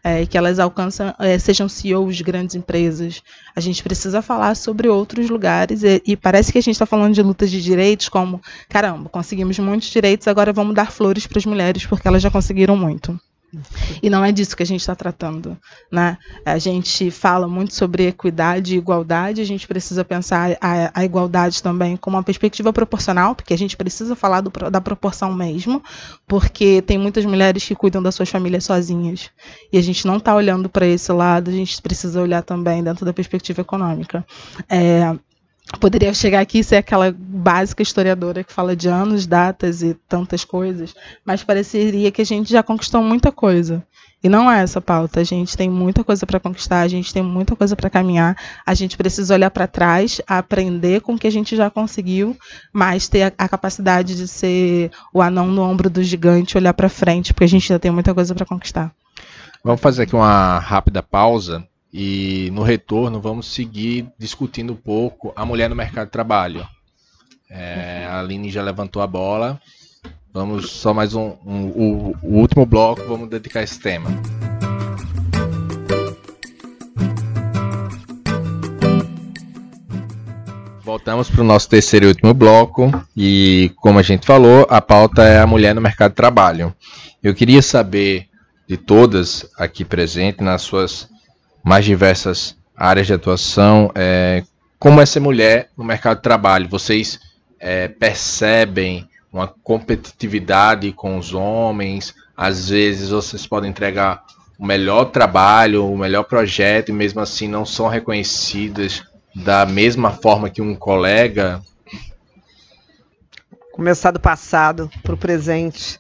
que elas sejam CEOs de grandes empresas. A gente precisa falar sobre outros lugares e parece que a gente está falando de lutas de direitos como, caramba, conseguimos muitos direitos, agora vamos dar flores para as mulheres porque elas já conseguiram muito. E não é disso que a gente está tratando, né? A gente fala muito sobre equidade e igualdade, a gente precisa pensar a igualdade também com uma perspectiva proporcional, porque a gente precisa falar da proporção mesmo, porque tem muitas mulheres que cuidam das suas famílias sozinhas, e a gente não está olhando para esse lado, a gente precisa olhar também dentro da perspectiva econômica. Poderia chegar aqui e ser aquela básica historiadora que fala de anos, datas e tantas coisas, mas pareceria que a gente já conquistou muita coisa. E não é essa a pauta. A gente tem muita coisa para conquistar, a gente tem muita coisa para caminhar, a gente precisa olhar para trás, aprender com o que a gente já conseguiu, mas ter a capacidade de ser o anão no ombro do gigante, olhar para frente, porque a gente ainda tem muita coisa para conquistar. Vamos fazer aqui uma rápida pausa. E no retorno vamos seguir discutindo um pouco a mulher no mercado de trabalho. A Aline já levantou a bola. Vamos só mais o último bloco, vamos dedicar a esse tema. Voltamos para o nosso terceiro e último bloco. E como a gente falou, a pauta é a mulher no mercado de trabalho. Eu queria saber de todas aqui presentes, nas suas mais diversas áreas de atuação, como é ser mulher no mercado de trabalho? Vocês percebem uma competitividade com os homens? Às vezes vocês podem entregar o melhor trabalho, o melhor projeto, e mesmo assim não são reconhecidas da mesma forma que um colega? Começar do passado para o presente.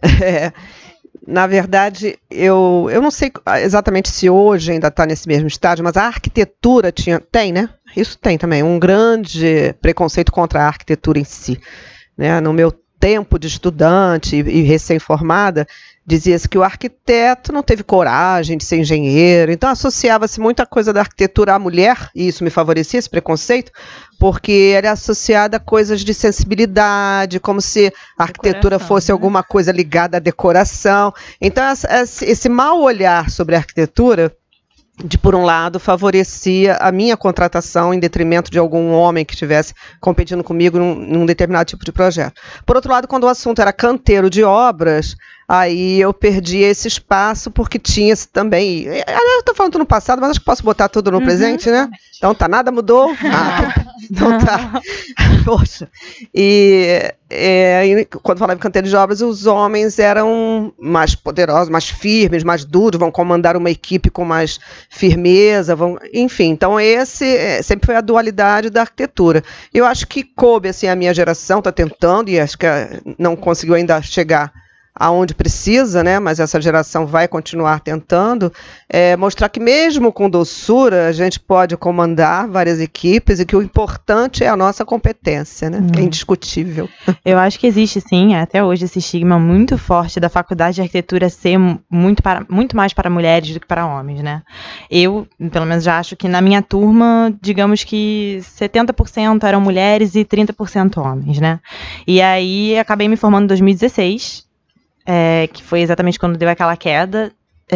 Na verdade, eu não sei exatamente se hoje ainda está nesse mesmo estágio, mas a arquitetura tem, né? Isso tem também, um grande preconceito contra a arquitetura em si, né? No meu tempo de estudante e recém-formada, dizia-se que o arquiteto não teve coragem de ser engenheiro, então associava-se muita coisa da arquitetura à mulher, e isso me favorecia, esse preconceito, porque era associada a coisas de sensibilidade, como se a arquitetura fosse alguma coisa ligada à decoração. Então, esse mau olhar sobre a arquitetura, por um lado, favorecia a minha contratação em detrimento de algum homem que estivesse competindo comigo num determinado tipo de projeto. Por outro lado, quando o assunto era canteiro de obras, aí eu perdi esse espaço porque tinha também... Eu estou falando no passado, mas acho que posso botar tudo no presente, né? Então tá, nada mudou? Então tá. Poxa. E quando falava em canteiro de obras, os homens eram mais poderosos, mais firmes, mais duros, vão comandar uma equipe com mais firmeza, enfim. Então esse sempre foi a dualidade da arquitetura. Eu acho que coube, assim, a minha geração está tentando, e acho que não conseguiu ainda chegar aonde precisa, né? Mas essa geração vai continuar tentando mostrar que mesmo com doçura a gente pode comandar várias equipes e que o importante é a nossa competência, né? É indiscutível. Eu acho que existe sim, até hoje, esse estigma muito forte da faculdade de arquitetura ser muito mais para mulheres do que para homens, né? Eu, pelo menos, já acho que na minha turma, digamos que 70% eram mulheres e 30% homens, né? E aí acabei me formando em 2016, que foi exatamente quando deu aquela queda,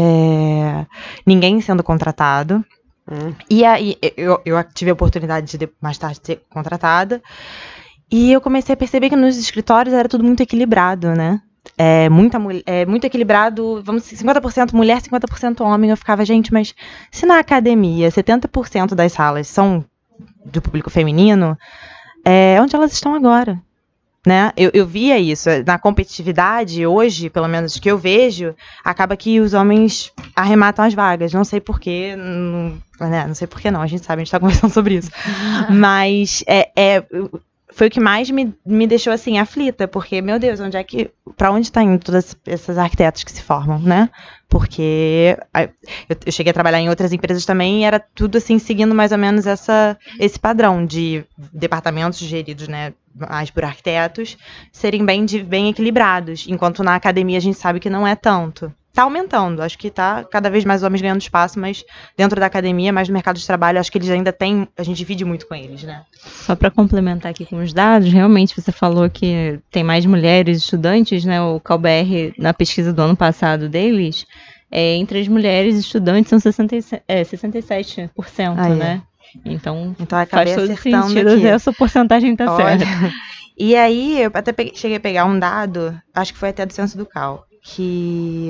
ninguém sendo contratado. E aí eu tive a oportunidade de mais tarde ser contratada, e eu comecei a perceber que nos escritórios era tudo muito equilibrado, né? Muito equilibrado, vamos dizer, 50% mulher, 50% homem. Eu ficava, gente, mas se na academia 70% das salas são do público feminino, onde elas estão agora? Né? Eu via isso na competitividade hoje, pelo menos que eu vejo, acaba que os homens arrematam as vagas. Não sei porquê, não sei porquê não, a gente sabe, a gente está conversando sobre isso. Mas foi o que mais me deixou assim aflita, porque, meu Deus, para onde está indo todas essas arquitetas que se formam, né? Porque eu cheguei a trabalhar em outras empresas também e era tudo assim, seguindo mais ou menos esse padrão de departamentos geridos, né, mais por arquitetos, serem bem equilibrados, enquanto na academia a gente sabe que não é tanto. Está aumentando, acho que está cada vez mais homens ganhando espaço, mas dentro da academia, mais no mercado de trabalho, acho que eles ainda têm, a gente divide muito com eles, né? Só para complementar aqui com os dados, realmente você falou que tem mais mulheres estudantes, né? O CalBR, na pesquisa do ano passado deles, entre as mulheres estudantes são 67%, né? Então acabei faz todo acertando sentido, aqui. Essa porcentagem tá certa. E aí, eu até cheguei a pegar um dado, acho que foi até do Censo do Cal, que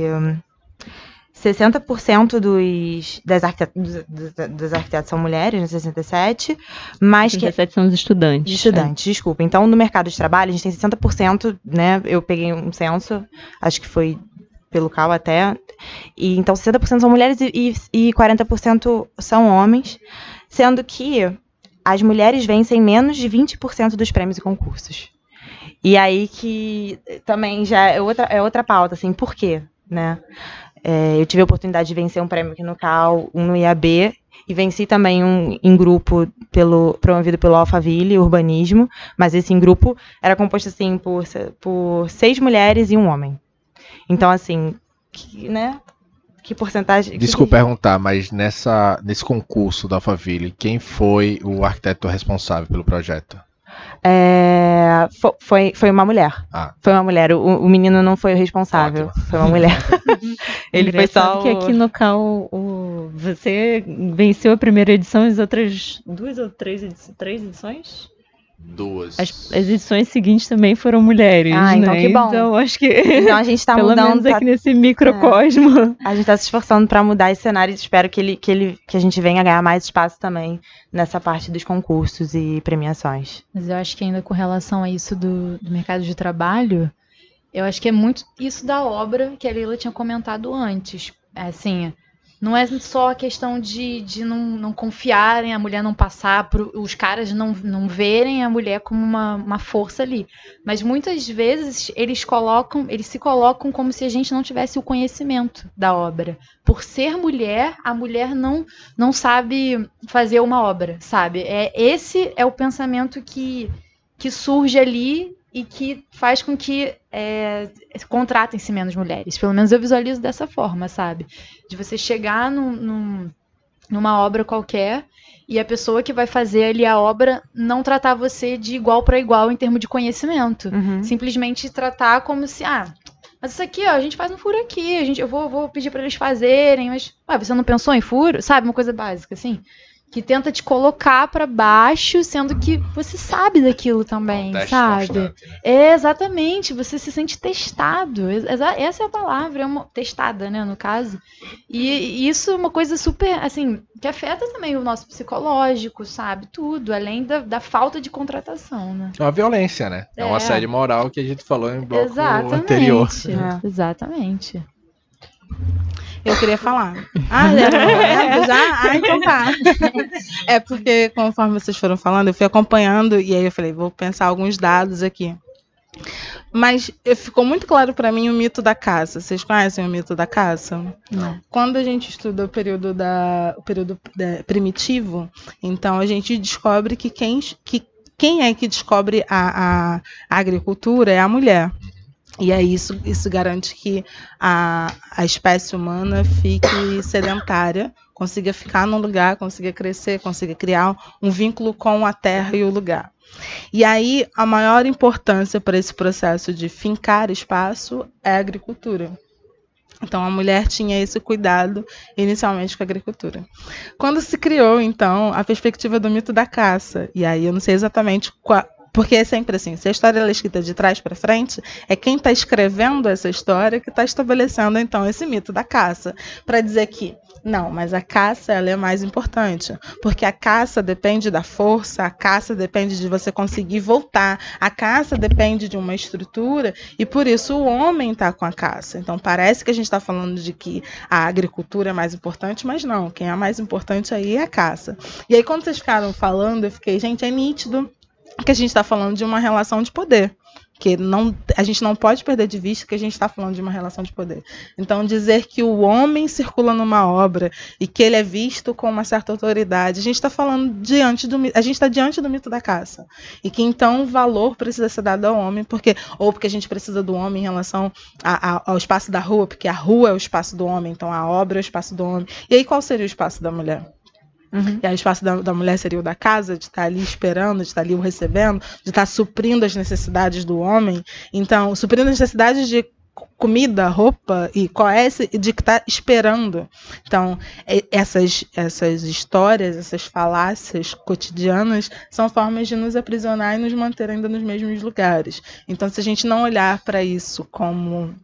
60% das arquitetas são mulheres, né, 67%, mas 67 são os estudantes. Desculpa. Então, no mercado de trabalho, a gente tem 60%, né, eu peguei um censo, acho que foi pelo Cal até, e então 60% são mulheres e 40% são homens, sendo que as mulheres vencem menos de 20% dos prêmios e concursos. E aí que também já é outra pauta, assim, por quê, né? Eu tive a oportunidade de vencer um prêmio aqui no Cal, um no IAB, e venci também um em grupo promovido pelo Alphaville, Urbanismo, mas esse em grupo era composto, assim, por 6 mulheres e um homem. Então, assim, né? Que porcentagem... Desculpa perguntar, mas nesse concurso da Alphaville, quem foi o arquiteto responsável pelo projeto? Foi uma mulher. Foi uma mulher. O menino não foi o responsável. Ótimo. Foi uma mulher. Ele foi só que aqui no Cal você venceu a primeira edição e as outras 2 ou 3 edições? 2. As edições seguintes também foram mulheres, então né? que bom. Então acho que então a gente tá pelo mudando menos aqui nesse microcosmo. A gente tá se esforçando para mudar esse cenário e espero que a gente venha ganhar mais espaço também nessa parte dos concursos e premiações. Mas eu acho que ainda com relação a isso do mercado de trabalho, eu acho que é muito isso da obra que a Leila tinha comentado antes. Assim, não é só a questão de não confiarem, a mulher não passar, os caras não verem a mulher como uma força ali. Mas muitas vezes eles se colocam como se a gente não tivesse o conhecimento da obra. Por ser mulher, a mulher não sabe fazer uma obra, sabe? Esse é o pensamento que surge ali e que faz com que contratem-se menos mulheres. Pelo menos eu visualizo dessa forma, sabe? De você chegar numa obra qualquer e a pessoa que vai fazer ali a obra não tratar você de igual para igual em termos de conhecimento. Uhum. Simplesmente tratar como se, mas isso aqui, ó, a gente faz um furo aqui, eu vou pedir para eles fazerem, mas você não pensou em furo? Sabe, uma coisa básica, assim? Que tenta te colocar para baixo, sendo que você sabe daquilo também, sabe? Constante, né? Exatamente, você se sente testado. Essa é a palavra, testada, né, no caso. E isso é uma coisa super, assim, que afeta também o nosso psicológico, sabe? Tudo, além da falta de contratação, né? É uma violência, né? É uma assédio moral que a gente falou em bloco anterior. Exatamente. Eu queria falar. Já? Então tá. É porque, conforme vocês foram falando, eu fui acompanhando e aí eu falei, vou pensar alguns dados aqui. Mas ficou muito claro para mim o mito da caça. Vocês conhecem o mito da caça? Não. Quando a gente estuda o período primitivo, então a gente descobre que quem é que descobre a agricultura é a mulher. E aí isso garante que a espécie humana fique sedentária, consiga ficar num lugar, consiga crescer, consiga criar um vínculo com a terra e o lugar. E aí a maior importância para esse processo de fincar espaço é a agricultura. Então a mulher tinha esse cuidado inicialmente com a agricultura. Quando se criou, então, a perspectiva do mito da caça, e aí eu não sei exatamente porque é sempre assim, se a história é escrita de trás para frente, é quem está escrevendo essa história que está estabelecendo, então, esse mito da caça. Para dizer que, não, mas a caça ela é mais importante. Porque a caça depende da força, a caça depende de você conseguir voltar, a caça depende de uma estrutura, e por isso o homem está com a caça. Então, parece que a gente está falando de que a agricultura é mais importante, mas não, quem é mais importante aí é a caça. E aí, quando vocês ficaram falando, eu fiquei, gente, é nítido que a gente está falando de uma relação de poder, que a gente não pode perder de vista que a gente está falando de uma relação de poder. Então, dizer que o homem circula numa obra e que ele é visto com uma certa autoridade, a gente está falando diante do mito da caça. E que, então, o valor precisa ser dado ao homem, porque a gente precisa do homem em relação ao espaço da rua, porque a rua é o espaço do homem, então a obra é o espaço do homem. E aí, qual seria o espaço da mulher? Uhum. E aí o espaço da mulher seria o da casa, de estar ali esperando, de estar ali o recebendo, de estar suprindo as necessidades do homem. Então, suprindo as necessidades de comida, roupa, e qual é esse de que está esperando. Então, essas histórias, essas falácias cotidianas são formas de nos aprisionar e nos manter ainda nos mesmos lugares. Então, se a gente não olhar para isso como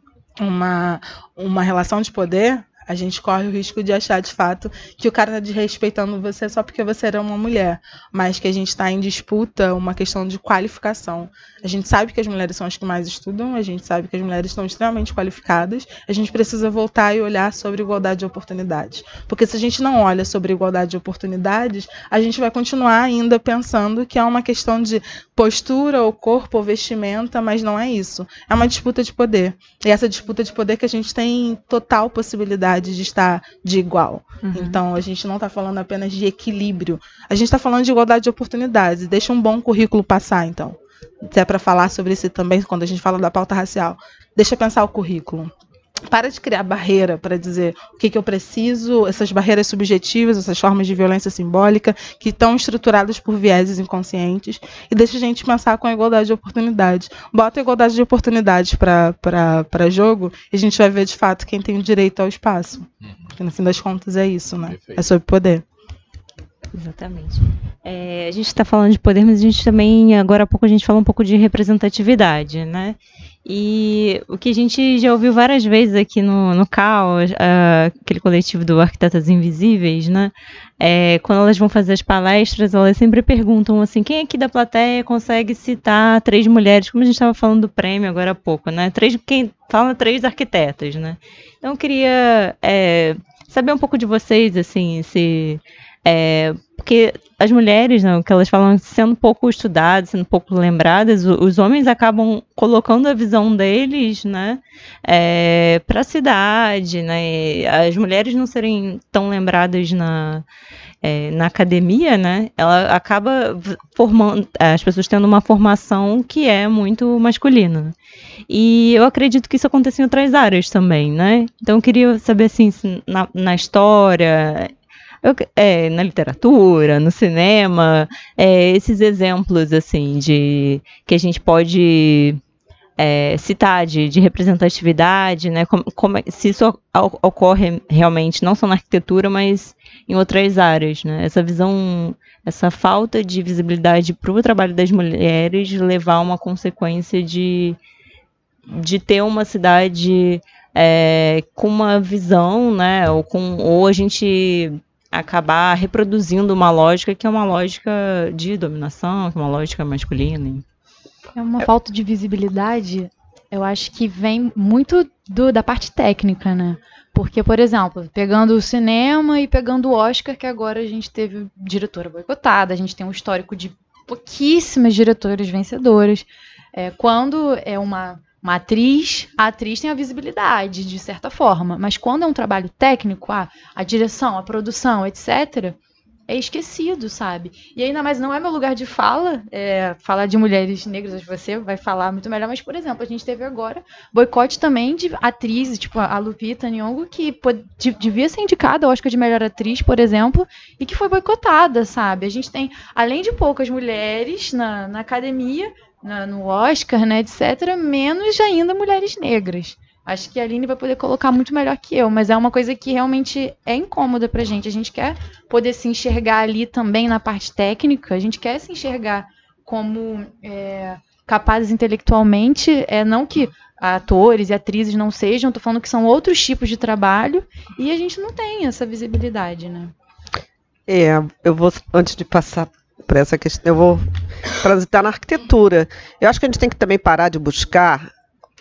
uma relação de poder, a gente corre o risco de achar de fato que o cara está desrespeitando você só porque você era uma mulher, mas que a gente está em disputa uma questão de qualificação. A gente sabe que as mulheres são as que mais estudam, a gente sabe que as mulheres estão extremamente qualificadas, a gente precisa voltar e olhar sobre igualdade de oportunidades. Porque se a gente não olha sobre igualdade de oportunidades, a gente vai continuar ainda pensando que é uma questão de postura, ou corpo, ou vestimenta, mas não é isso. É uma disputa de poder. E essa disputa de poder que a gente tem total possibilidade de estar de igual. Então, a gente não está falando apenas de equilíbrio. A gente está falando de igualdade de oportunidades. Deixa um bom currículo passar, então. Se é para falar sobre isso também, quando a gente fala da pauta racial, deixa pensar o currículo. Para de criar barreira para dizer o que eu preciso, essas barreiras subjetivas, essas formas de violência simbólica que estão estruturadas por vieses inconscientes, e deixa a gente pensar com a igualdade de oportunidades. Bota a igualdade de oportunidades para jogo e a gente vai ver de fato quem tem o direito ao espaço. Porque no fim das contas é isso, né? Perfeito. É sobre poder. Exatamente. A gente está falando de poder, mas a gente também, agora há pouco, a gente falou um pouco de representatividade, né? E o que a gente já ouviu várias vezes aqui no CAUS, aquele coletivo do Arquitetas Invisíveis, né? Quando elas vão fazer as palestras, elas sempre perguntam assim, quem aqui da plateia consegue citar 3 mulheres, como a gente estava falando do prêmio agora há pouco, né? Quem fala 3 arquitetas, né? Então eu queria saber um pouco de vocês, assim, porque as mulheres, né, o que elas falam, sendo pouco estudadas, sendo pouco lembradas, os homens acabam colocando a visão deles, né, para a cidade, né, as mulheres não serem tão lembradas na academia, né, ela acaba formando, as pessoas tendo uma formação que é muito masculina. E eu acredito que isso acontece em outras áreas também, né, então eu queria saber, assim, na história, na literatura, no cinema, esses exemplos assim que a gente pode citar de representatividade, né? Se isso ocorre realmente não só na arquitetura, mas em outras áreas, né? Essa visão, essa falta de visibilidade para o trabalho das mulheres levar a uma consequência de ter uma cidade com uma visão, né? Ou a gente acabar reproduzindo uma lógica que é uma lógica de dominação, que é uma lógica masculina. É uma falta de visibilidade, eu acho que vem muito da parte técnica, né? Porque, por exemplo, pegando o cinema e pegando o Oscar, que agora a gente teve diretora boicotada, a gente tem um histórico de pouquíssimas diretoras vencedoras. Quando é uma atriz, a atriz tem a visibilidade, de certa forma, mas quando é um trabalho técnico, a direção, a produção, etc., é esquecido, sabe? E ainda mais não é meu lugar de fala, falar de mulheres negras, você vai falar muito melhor, mas, por exemplo, a gente teve agora boicote também de atrizes, tipo a Lupita Nyong'o, que devia ser indicada ao Oscar de melhor atriz, por exemplo, e que foi boicotada, sabe? A gente tem, além de poucas mulheres na academia, no Oscar, né, etc., menos ainda mulheres negras. Acho que a Aline vai poder colocar muito melhor que eu, mas é uma coisa que realmente é incômoda pra gente. A gente quer poder se enxergar ali também na parte técnica, a gente quer se enxergar como capazes intelectualmente, não que atores e atrizes não sejam, tô falando que são outros tipos de trabalho, e a gente não tem essa visibilidade, né? Eu vou, antes de passar para essa questão, eu vou transitar na arquitetura. Eu acho que a gente tem que também parar de buscar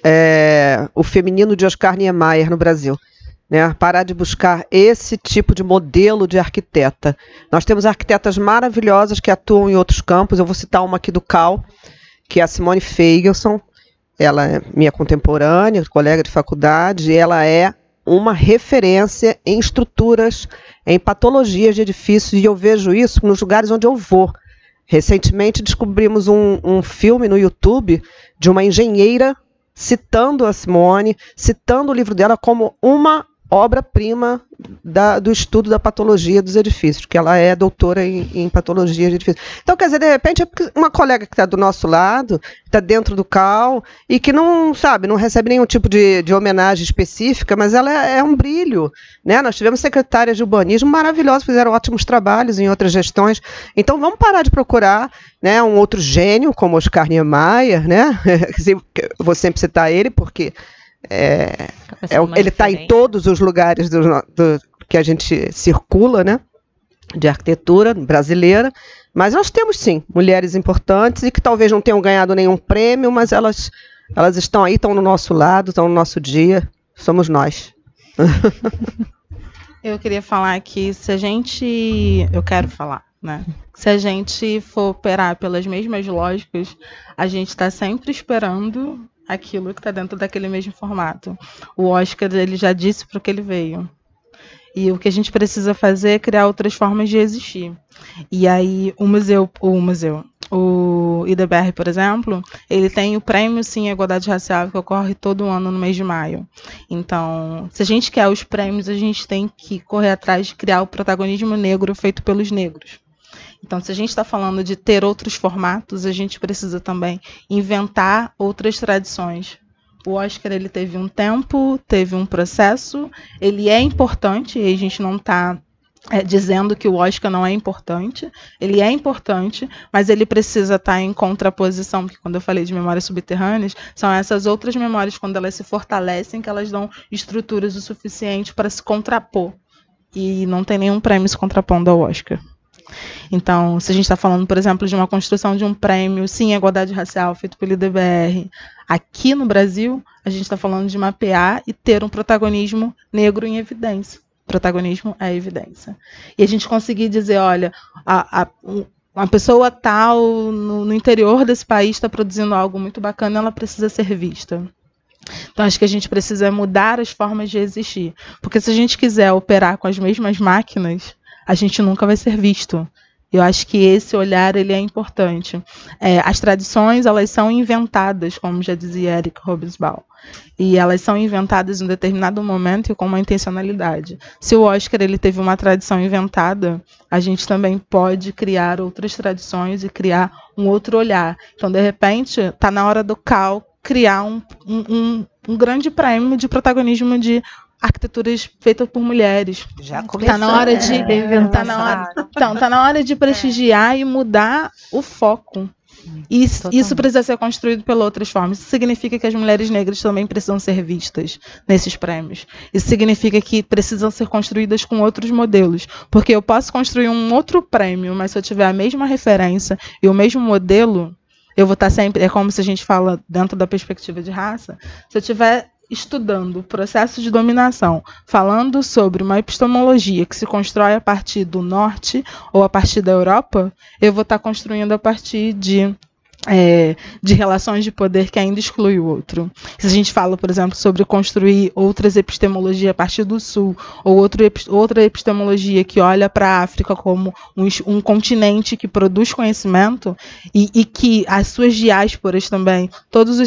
o feminino de Oscar Niemeyer no Brasil, né? Parar de buscar esse tipo de modelo de arquiteta. Nós temos arquitetas maravilhosas que atuam em outros campos. Eu vou citar uma aqui do CAU, que é a Simone Feigelson. Ela é minha contemporânea, colega de faculdade, e ela é uma referência em estruturas, em patologias de edifícios, e eu vejo isso nos lugares onde eu vou. Recentemente descobrimos um filme no YouTube de uma engenheira citando a Simone, citando o livro dela como uma obra-prima do estudo da patologia dos edifícios, que ela é doutora em patologia de edifícios. Então, quer dizer, de repente, é uma colega que está do nosso lado, está dentro do CAL, e que não recebe nenhum tipo de homenagem específica, mas ela é um brilho, né? Nós tivemos secretárias de urbanismo maravilhosas, fizeram ótimos trabalhos em outras gestões. Então, vamos parar de procurar, né, um outro gênio, como Oscar Niemeyer, né? Eu vou sempre citar ele, porque ele está em todos os lugares que a gente circula, né, de arquitetura brasileira, mas nós temos sim mulheres importantes e que talvez não tenham ganhado nenhum prêmio, mas elas estão aí, estão no nosso lado, estão no nosso dia, somos nós. Eu queria falar que eu quero falar, né? Se a gente for operar pelas mesmas lógicas, a gente está sempre esperando aquilo que está dentro daquele mesmo formato. O Oscar, ele já disse para o que ele veio. E o que a gente precisa fazer é criar outras formas de existir. E aí o IDBR, por exemplo, ele tem o prêmio Sim à Igualdade Racial, que ocorre todo ano no mês de maio. Então, se a gente quer os prêmios, a gente tem que correr atrás de criar o protagonismo negro feito pelos negros. Então, se a gente está falando de ter outros formatos, a gente precisa também inventar outras tradições. O Oscar, ele teve um tempo, teve um processo, ele é importante, e a gente não está dizendo que o Oscar não é importante, ele é importante, mas ele precisa estar em contraposição, porque quando eu falei de memórias subterrâneas, são essas outras memórias, quando elas se fortalecem, que elas dão estruturas o suficiente para se contrapor. E não tem nenhum prêmio se contrapondo ao Oscar. Então, se a gente está falando, por exemplo, de uma construção de um prêmio, sim, igualdade racial, feito pelo IDBR, aqui no Brasil, a gente está falando de mapear e ter um protagonismo negro em evidência. Protagonismo é evidência. E a gente conseguir dizer, olha, uma pessoa tal no interior desse país está produzindo algo muito bacana, ela precisa ser vista. Então, acho que a gente precisa mudar as formas de existir. Porque se a gente quiser operar com as mesmas máquinas, a gente nunca vai ser visto. Eu acho que esse olhar ele é importante. As tradições, elas são inventadas, como já dizia Eric Hobsbawm. E elas são inventadas em um determinado momento e com uma intencionalidade. Se o Oscar ele teve uma tradição inventada, a gente também pode criar outras tradições e criar um outro olhar. Então, de repente, está na hora do CAL criar um grande prêmio de protagonismo de arquiteturas feitas por mulheres. Já começou. Está na hora de tá na hora de prestigiar e mudar o foco. E isso precisa ser construído pelas outras formas. Isso significa que as mulheres negras também precisam ser vistas nesses prêmios. Isso significa que precisam ser construídas com outros modelos. Porque eu posso construir um outro prêmio, mas se eu tiver a mesma referência e o mesmo modelo, eu vou estar sempre... É como se a gente fala dentro da perspectiva de raça. Se eu tiver estudando o processo de dominação, falando sobre uma epistemologia que se constrói a partir do norte ou a partir da Europa, eu vou estar construindo a partir de relações de poder que ainda exclui o outro. Se a gente fala, por exemplo, sobre construir outras epistemologias a partir do sul, ou outra epistemologia que olha para a África como um continente que produz conhecimento e que as suas diásporas também, todos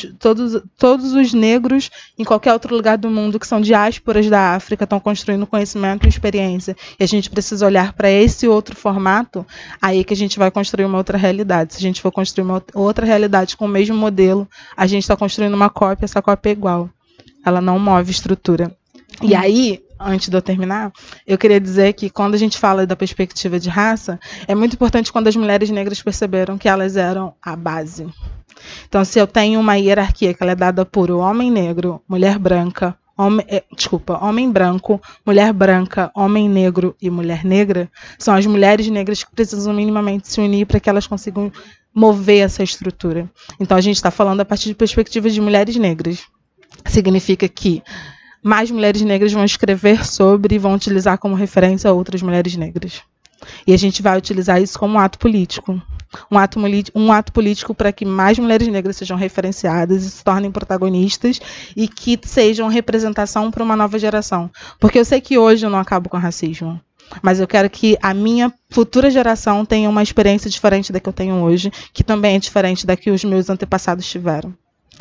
os negros em qualquer outro lugar do mundo que são diásporas da África estão construindo conhecimento e experiência. E a gente precisa olhar para esse outro formato, aí que a gente vai construir uma outra realidade. Se a gente for construir uma outra realidade com o mesmo modelo, a gente está construindo uma cópia, essa cópia é igual. Ela não move estrutura. E aí, antes de eu terminar, eu queria dizer que quando a gente fala da perspectiva de raça, é muito importante quando as mulheres negras perceberam que elas eram a base. Então, se eu tenho uma hierarquia que ela é dada por homem negro, mulher branca, homem branco, mulher branca, homem negro e mulher negra, são as mulheres negras que precisam minimamente se unir para que elas consigam mover essa estrutura. Então, a gente está falando a partir de perspectivas de mulheres negras. Significa que mais mulheres negras vão escrever sobre e vão utilizar como referência outras mulheres negras. E a gente vai utilizar isso como um ato político. Um ato político para que mais mulheres negras sejam referenciadas e se tornem protagonistas e que sejam representação para uma nova geração. Porque eu sei que hoje eu não acabo com o racismo. Mas eu quero que a minha futura geração tenha uma experiência diferente da que eu tenho hoje, que também é diferente da que os meus antepassados tiveram.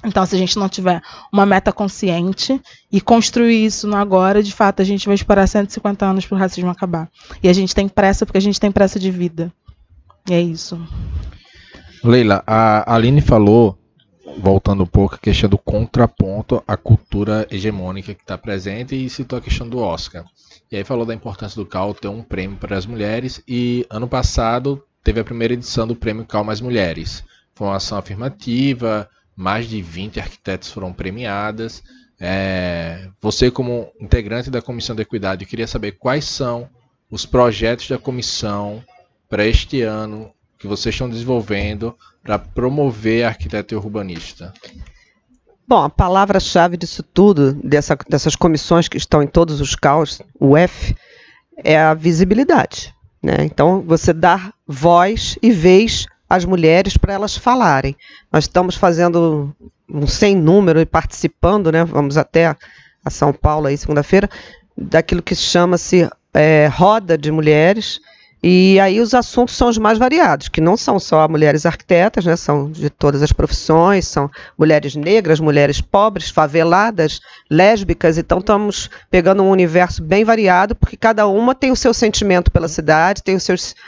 Então, se a gente não tiver uma meta consciente e construir isso no agora, de fato, a gente vai esperar 150 anos para o racismo acabar. E a gente tem pressa porque a gente tem pressa de vida. E é isso. Leila, a Aline falou, voltando um pouco, a questão do contraponto à cultura hegemônica que está presente e citou a questão do Oscar. E aí falou da importância do CAL ter um prêmio para as mulheres e ano passado teve a primeira edição do prêmio CAL Mais Mulheres. Foi uma ação afirmativa, mais de 20 arquitetos foram premiadas. Você, como integrante da Comissão de Equidade, eu queria saber quais são os projetos da comissão para este ano que vocês estão desenvolvendo para promover a arquitetura urbanista. Bom, a palavra-chave disso tudo, dessas comissões que estão em todos os CAUs, o F, é a visibilidade, né? Então, você dar voz e vez às mulheres para elas falarem. Nós estamos fazendo um sem número e participando, né? Vamos até a São Paulo aí segunda-feira, daquilo que chama-se Roda de Mulheres, e aí os assuntos são os mais variados, que não são só mulheres arquitetas, né? São de todas as profissões, são mulheres negras, mulheres pobres, faveladas, lésbicas, então estamos pegando um universo bem variado, porque cada uma tem o seu sentimento pela cidade, tem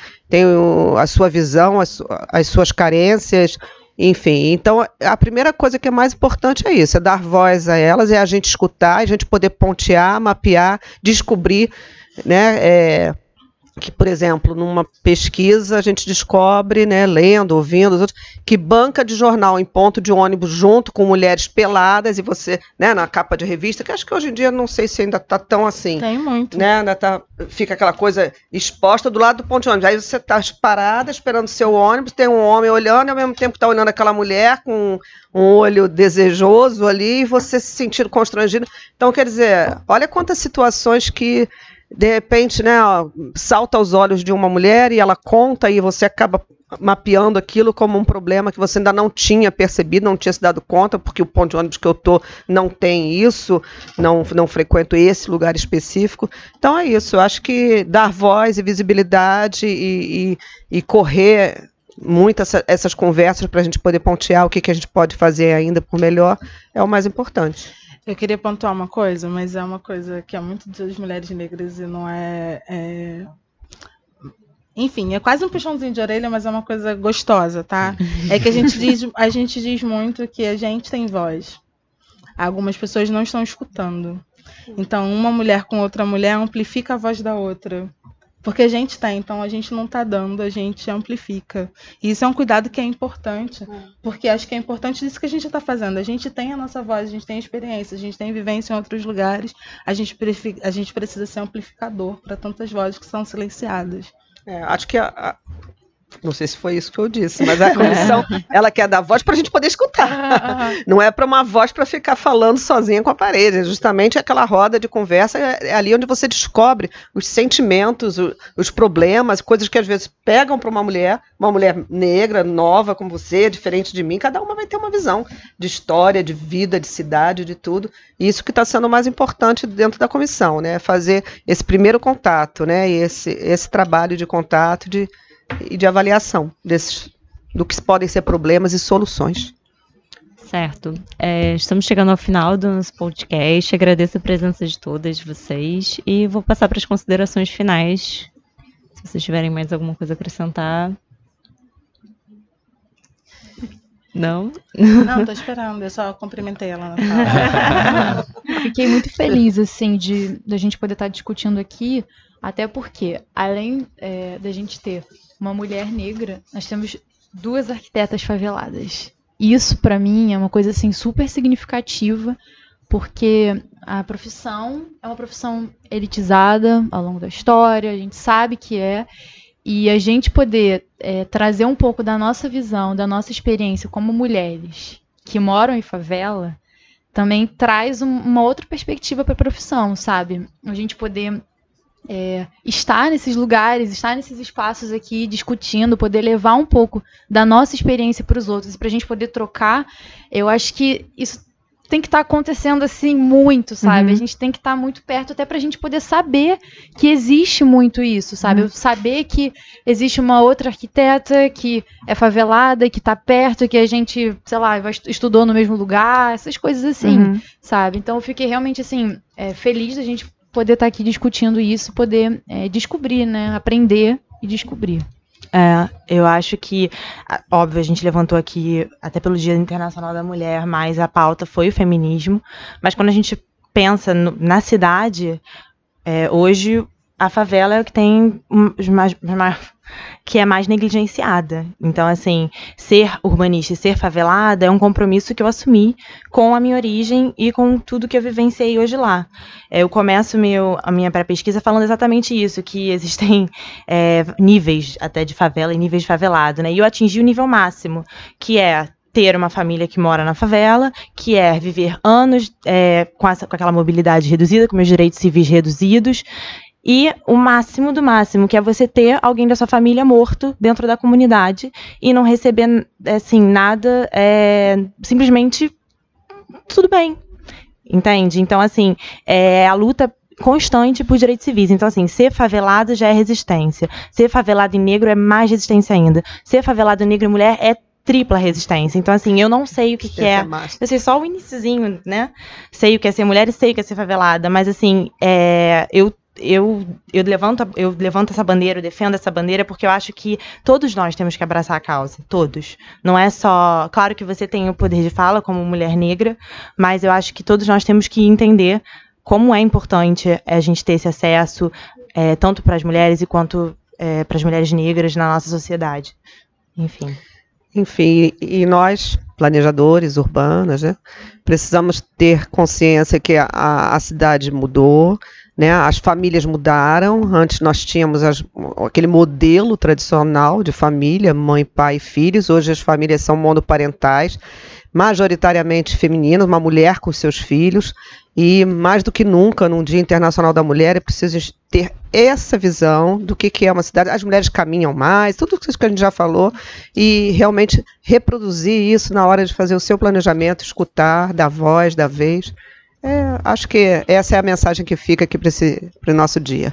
a sua visão, as suas carências, enfim. Então, a primeira coisa que é mais importante é isso, é dar voz a elas, é a gente escutar, a gente poder pontear, mapear, descobrir, né, que, por exemplo, numa pesquisa a gente descobre, né, lendo, ouvindo os outros, que banca de jornal em ponto de ônibus junto com mulheres peladas, e você, né, na capa de revista, que acho que hoje em dia não sei se ainda está tão assim. Tem muito. Né, ainda fica aquela coisa exposta do lado do ponto de ônibus. Aí você está parada esperando o seu ônibus, tem um homem olhando, e ao mesmo tempo está olhando aquela mulher com um olho desejoso ali, e você se sentir constrangido. Então, quer dizer, olha quantas situações que de repente, né, salta aos olhos de uma mulher e ela conta e você acaba mapeando aquilo como um problema que você ainda não tinha percebido, não tinha se dado conta, porque o ponto de ônibus que eu estou não tem isso, não frequento esse lugar específico. Então é isso, eu acho que dar voz e visibilidade e correr muito essas conversas para a gente poder pontear o que a gente pode fazer ainda por melhor é o mais importante. Eu queria pontuar uma coisa, mas é uma coisa que é muito das mulheres negras e não enfim, é quase um puxãozinho de orelha, mas é uma coisa gostosa, tá? É que a gente diz muito que a gente tem voz. Algumas pessoas não estão escutando. Então, uma mulher com outra mulher amplifica a voz da outra. Porque a gente tem, então a gente não está dando, a gente amplifica. E isso é um cuidado que é importante, porque acho que é importante isso que a gente está fazendo. A gente tem a nossa voz, a gente tem experiência, a gente tem vivência em outros lugares, a gente precisa ser amplificador para tantas vozes que são silenciadas. Acho que não sei se foi isso que eu disse, mas a comissão, ela quer dar voz para a gente poder escutar. Não é para uma voz para ficar falando sozinha com a parede. É justamente aquela roda de conversa, é ali onde você descobre os sentimentos, os problemas, coisas que às vezes pegam para uma mulher negra, nova como você, diferente de mim. Cada uma vai ter uma visão de história, de vida, de cidade, de tudo. E isso que está sendo o mais importante dentro da comissão, né? Fazer esse primeiro contato, né? E esse trabalho de contato e de avaliação do que podem ser problemas e soluções. Certo. Estamos chegando ao final do nosso podcast. Agradeço a presença de todas vocês e vou passar para as considerações finais. Se vocês tiverem mais alguma coisa a acrescentar. Não? Não, estou esperando. Eu só cumprimentei ela na fala. Fiquei muito feliz, assim, da gente poder estar discutindo aqui, até porque, além da gente ter uma mulher negra, nós temos 2 arquitetas faveladas. Isso, para mim, é uma coisa assim, super significativa, porque a profissão é uma profissão elitizada ao longo da história, a gente sabe que e a gente poder trazer um pouco da nossa visão, da nossa experiência como mulheres que moram em favela, também traz uma outra perspectiva para a profissão, sabe? A gente poder estar nesses lugares, estar nesses espaços aqui discutindo, poder levar um pouco da nossa experiência para os outros, para a gente poder trocar, eu acho que isso tem que estar acontecendo assim muito, sabe? Uhum. A gente tem que estar muito perto até pra gente poder saber que existe muito isso, sabe? Saber que existe uma outra arquiteta que é favelada, que tá perto, que a gente, sei lá, estudou no mesmo lugar, essas coisas assim, sabe? Então eu fiquei realmente assim, feliz da gente poder estar aqui discutindo isso, poder descobrir, né? Aprender e descobrir. Eu acho que, óbvio, a gente levantou aqui até pelo Dia Internacional da Mulher, mas a pauta foi o feminismo. Mas quando a gente pensa na cidade, hoje a favela é o que tem que é mais negligenciada. Então, assim, ser urbanista e ser favelada é um compromisso que eu assumi com a minha origem e com tudo que eu vivenciei hoje lá. Eu começo a minha pré-pesquisa falando exatamente isso, que existem níveis até de favela e níveis de favelado, né? E eu atingi o nível máximo, que é ter uma família que mora na favela, que é viver anos com aquela mobilidade reduzida, com meus direitos civis reduzidos, e o máximo do máximo, que é você ter alguém da sua família morto dentro da comunidade e não receber, assim, nada, simplesmente tudo bem, entende? Então, assim, a luta constante por direitos civis. Então, assim, ser favelado já é resistência. Ser favelado e negro é mais resistência ainda. Ser favelado negro e mulher é tripla resistência. Então, assim, eu não sei o que é. Eu sei só o iniciozinho, né? Sei o que é ser mulher e sei o que é ser favelada, mas, assim, eu levanto essa bandeira, eu defendo essa bandeira porque eu acho que todos nós temos que abraçar a causa, todos. Não é só... Claro que você tem o poder de fala como mulher negra, mas eu acho que todos nós temos que entender como é importante a gente ter esse acesso, tanto para as mulheres e quanto para as mulheres negras na nossa sociedade. Enfim, e nós, planejadores urbanas, né, precisamos ter consciência que a cidade mudou, né, as famílias mudaram. Antes nós tínhamos aquele modelo tradicional de família, mãe, pai e filhos. Hoje as famílias são monoparentais, majoritariamente femininas, uma mulher com seus filhos. E mais do que nunca, num Dia Internacional da Mulher, é preciso ter essa visão do que é uma cidade. As mulheres caminham mais, tudo isso que a gente já falou, e realmente reproduzir isso na hora de fazer o seu planejamento, escutar, dar voz, dar vez. Acho que essa é a mensagem que fica aqui para o nosso dia.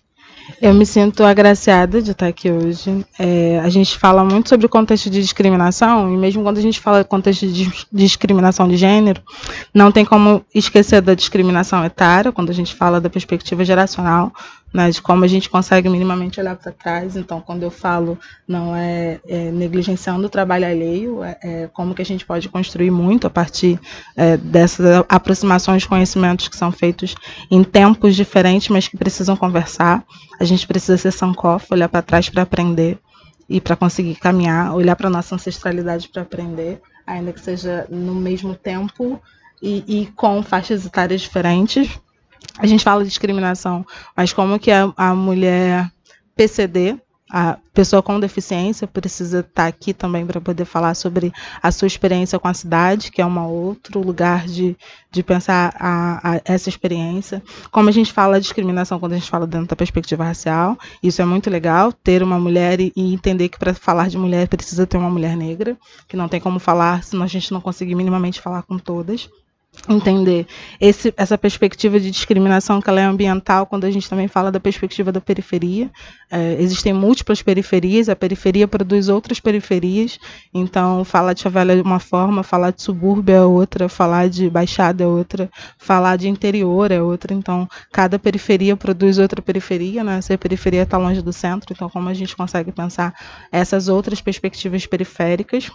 Eu me sinto agraciada de estar aqui hoje. A gente fala muito sobre o contexto de discriminação, e mesmo quando a gente fala contexto de discriminação de gênero, não tem como esquecer da discriminação etária, quando a gente fala da perspectiva geracional, né, de como a gente consegue minimamente olhar para trás. Então, quando eu falo, não negligenciando o trabalho alheio, como que a gente pode construir muito a partir dessas aproximações de conhecimentos que são feitos em tempos diferentes, mas que precisam conversar. A gente precisa ser Sankofa, olhar para trás para aprender e para conseguir caminhar, olhar para a nossa ancestralidade para aprender, ainda que seja no mesmo tempo e com faixas etárias diferentes. A gente fala de discriminação, mas como que a mulher PCD, a pessoa com deficiência, precisa estar aqui também para poder falar sobre a sua experiência com a cidade, que é um outro lugar de pensar essa experiência. Como a gente fala de discriminação quando a gente fala dentro da perspectiva racial, isso é muito legal, ter uma mulher e entender que para falar de mulher precisa ter uma mulher negra, que não tem como falar se a gente não conseguir minimamente falar com todas. Entender essa perspectiva de discriminação, que ela é ambiental, quando a gente também fala da perspectiva da periferia. Existem múltiplas periferias, a periferia produz outras periferias, então falar de favela é uma forma, falar de subúrbio é outra, falar de baixada é outra, falar de interior é outra. Então cada periferia produz outra periferia, né? Se a periferia está longe do centro, então como a gente consegue pensar essas outras perspectivas periféricas?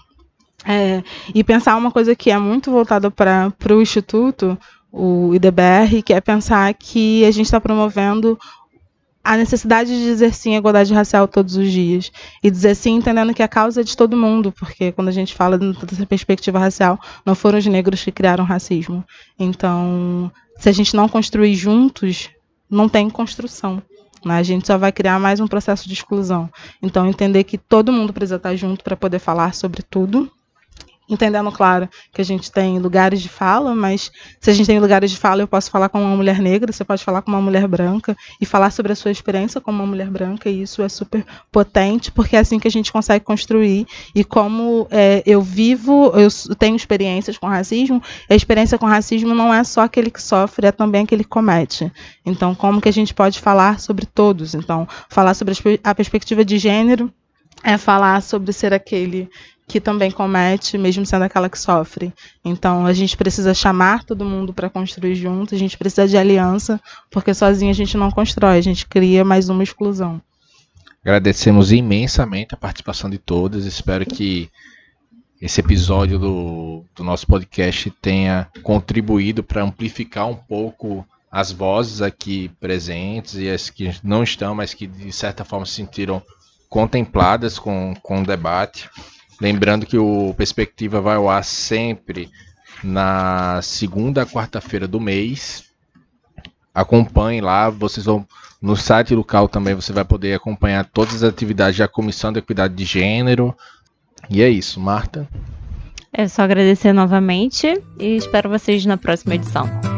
E pensar uma coisa que é muito voltada para o Instituto, o IDBR, que é pensar que a gente está promovendo a necessidade de dizer sim à igualdade racial todos os dias. E dizer sim entendendo que a causa é de todo mundo, porque quando a gente fala dessa perspectiva racial, não foram os negros que criaram o racismo. Então, se a gente não construir juntos, não tem construção. A gente só vai criar mais um processo de exclusão. Então, entender que todo mundo precisa estar junto para poder falar sobre tudo, entendendo, claro, que a gente tem lugares de fala, mas se a gente tem lugares de fala, eu posso falar com uma mulher negra, você pode falar com uma mulher branca e falar sobre a sua experiência como uma mulher branca, e isso é super potente, porque é assim que a gente consegue construir. E como eu tenho experiências com racismo, a experiência com racismo não é só aquele que sofre, é também aquele que comete. Então, como que a gente pode falar sobre todos? Então, falar sobre a perspectiva de gênero é falar sobre ser aquele que também comete, mesmo sendo aquela que sofre. Então, a gente precisa chamar todo mundo para construir junto, a gente precisa de aliança, porque sozinho a gente não constrói, a gente cria mais uma exclusão. Agradecemos imensamente a participação de todas, espero que esse episódio do nosso podcast tenha contribuído para amplificar um pouco as vozes aqui presentes e as que não estão, mas que de certa forma se sentiram contempladas com o debate. Lembrando que o Perspectiva vai ao ar sempre na segunda quarta-feira do mês. Acompanhe lá, vocês vão no site local também, você vai poder acompanhar todas as atividades da Comissão de Equidade de Gênero. E é isso, Marta. É só agradecer novamente e espero vocês na próxima edição.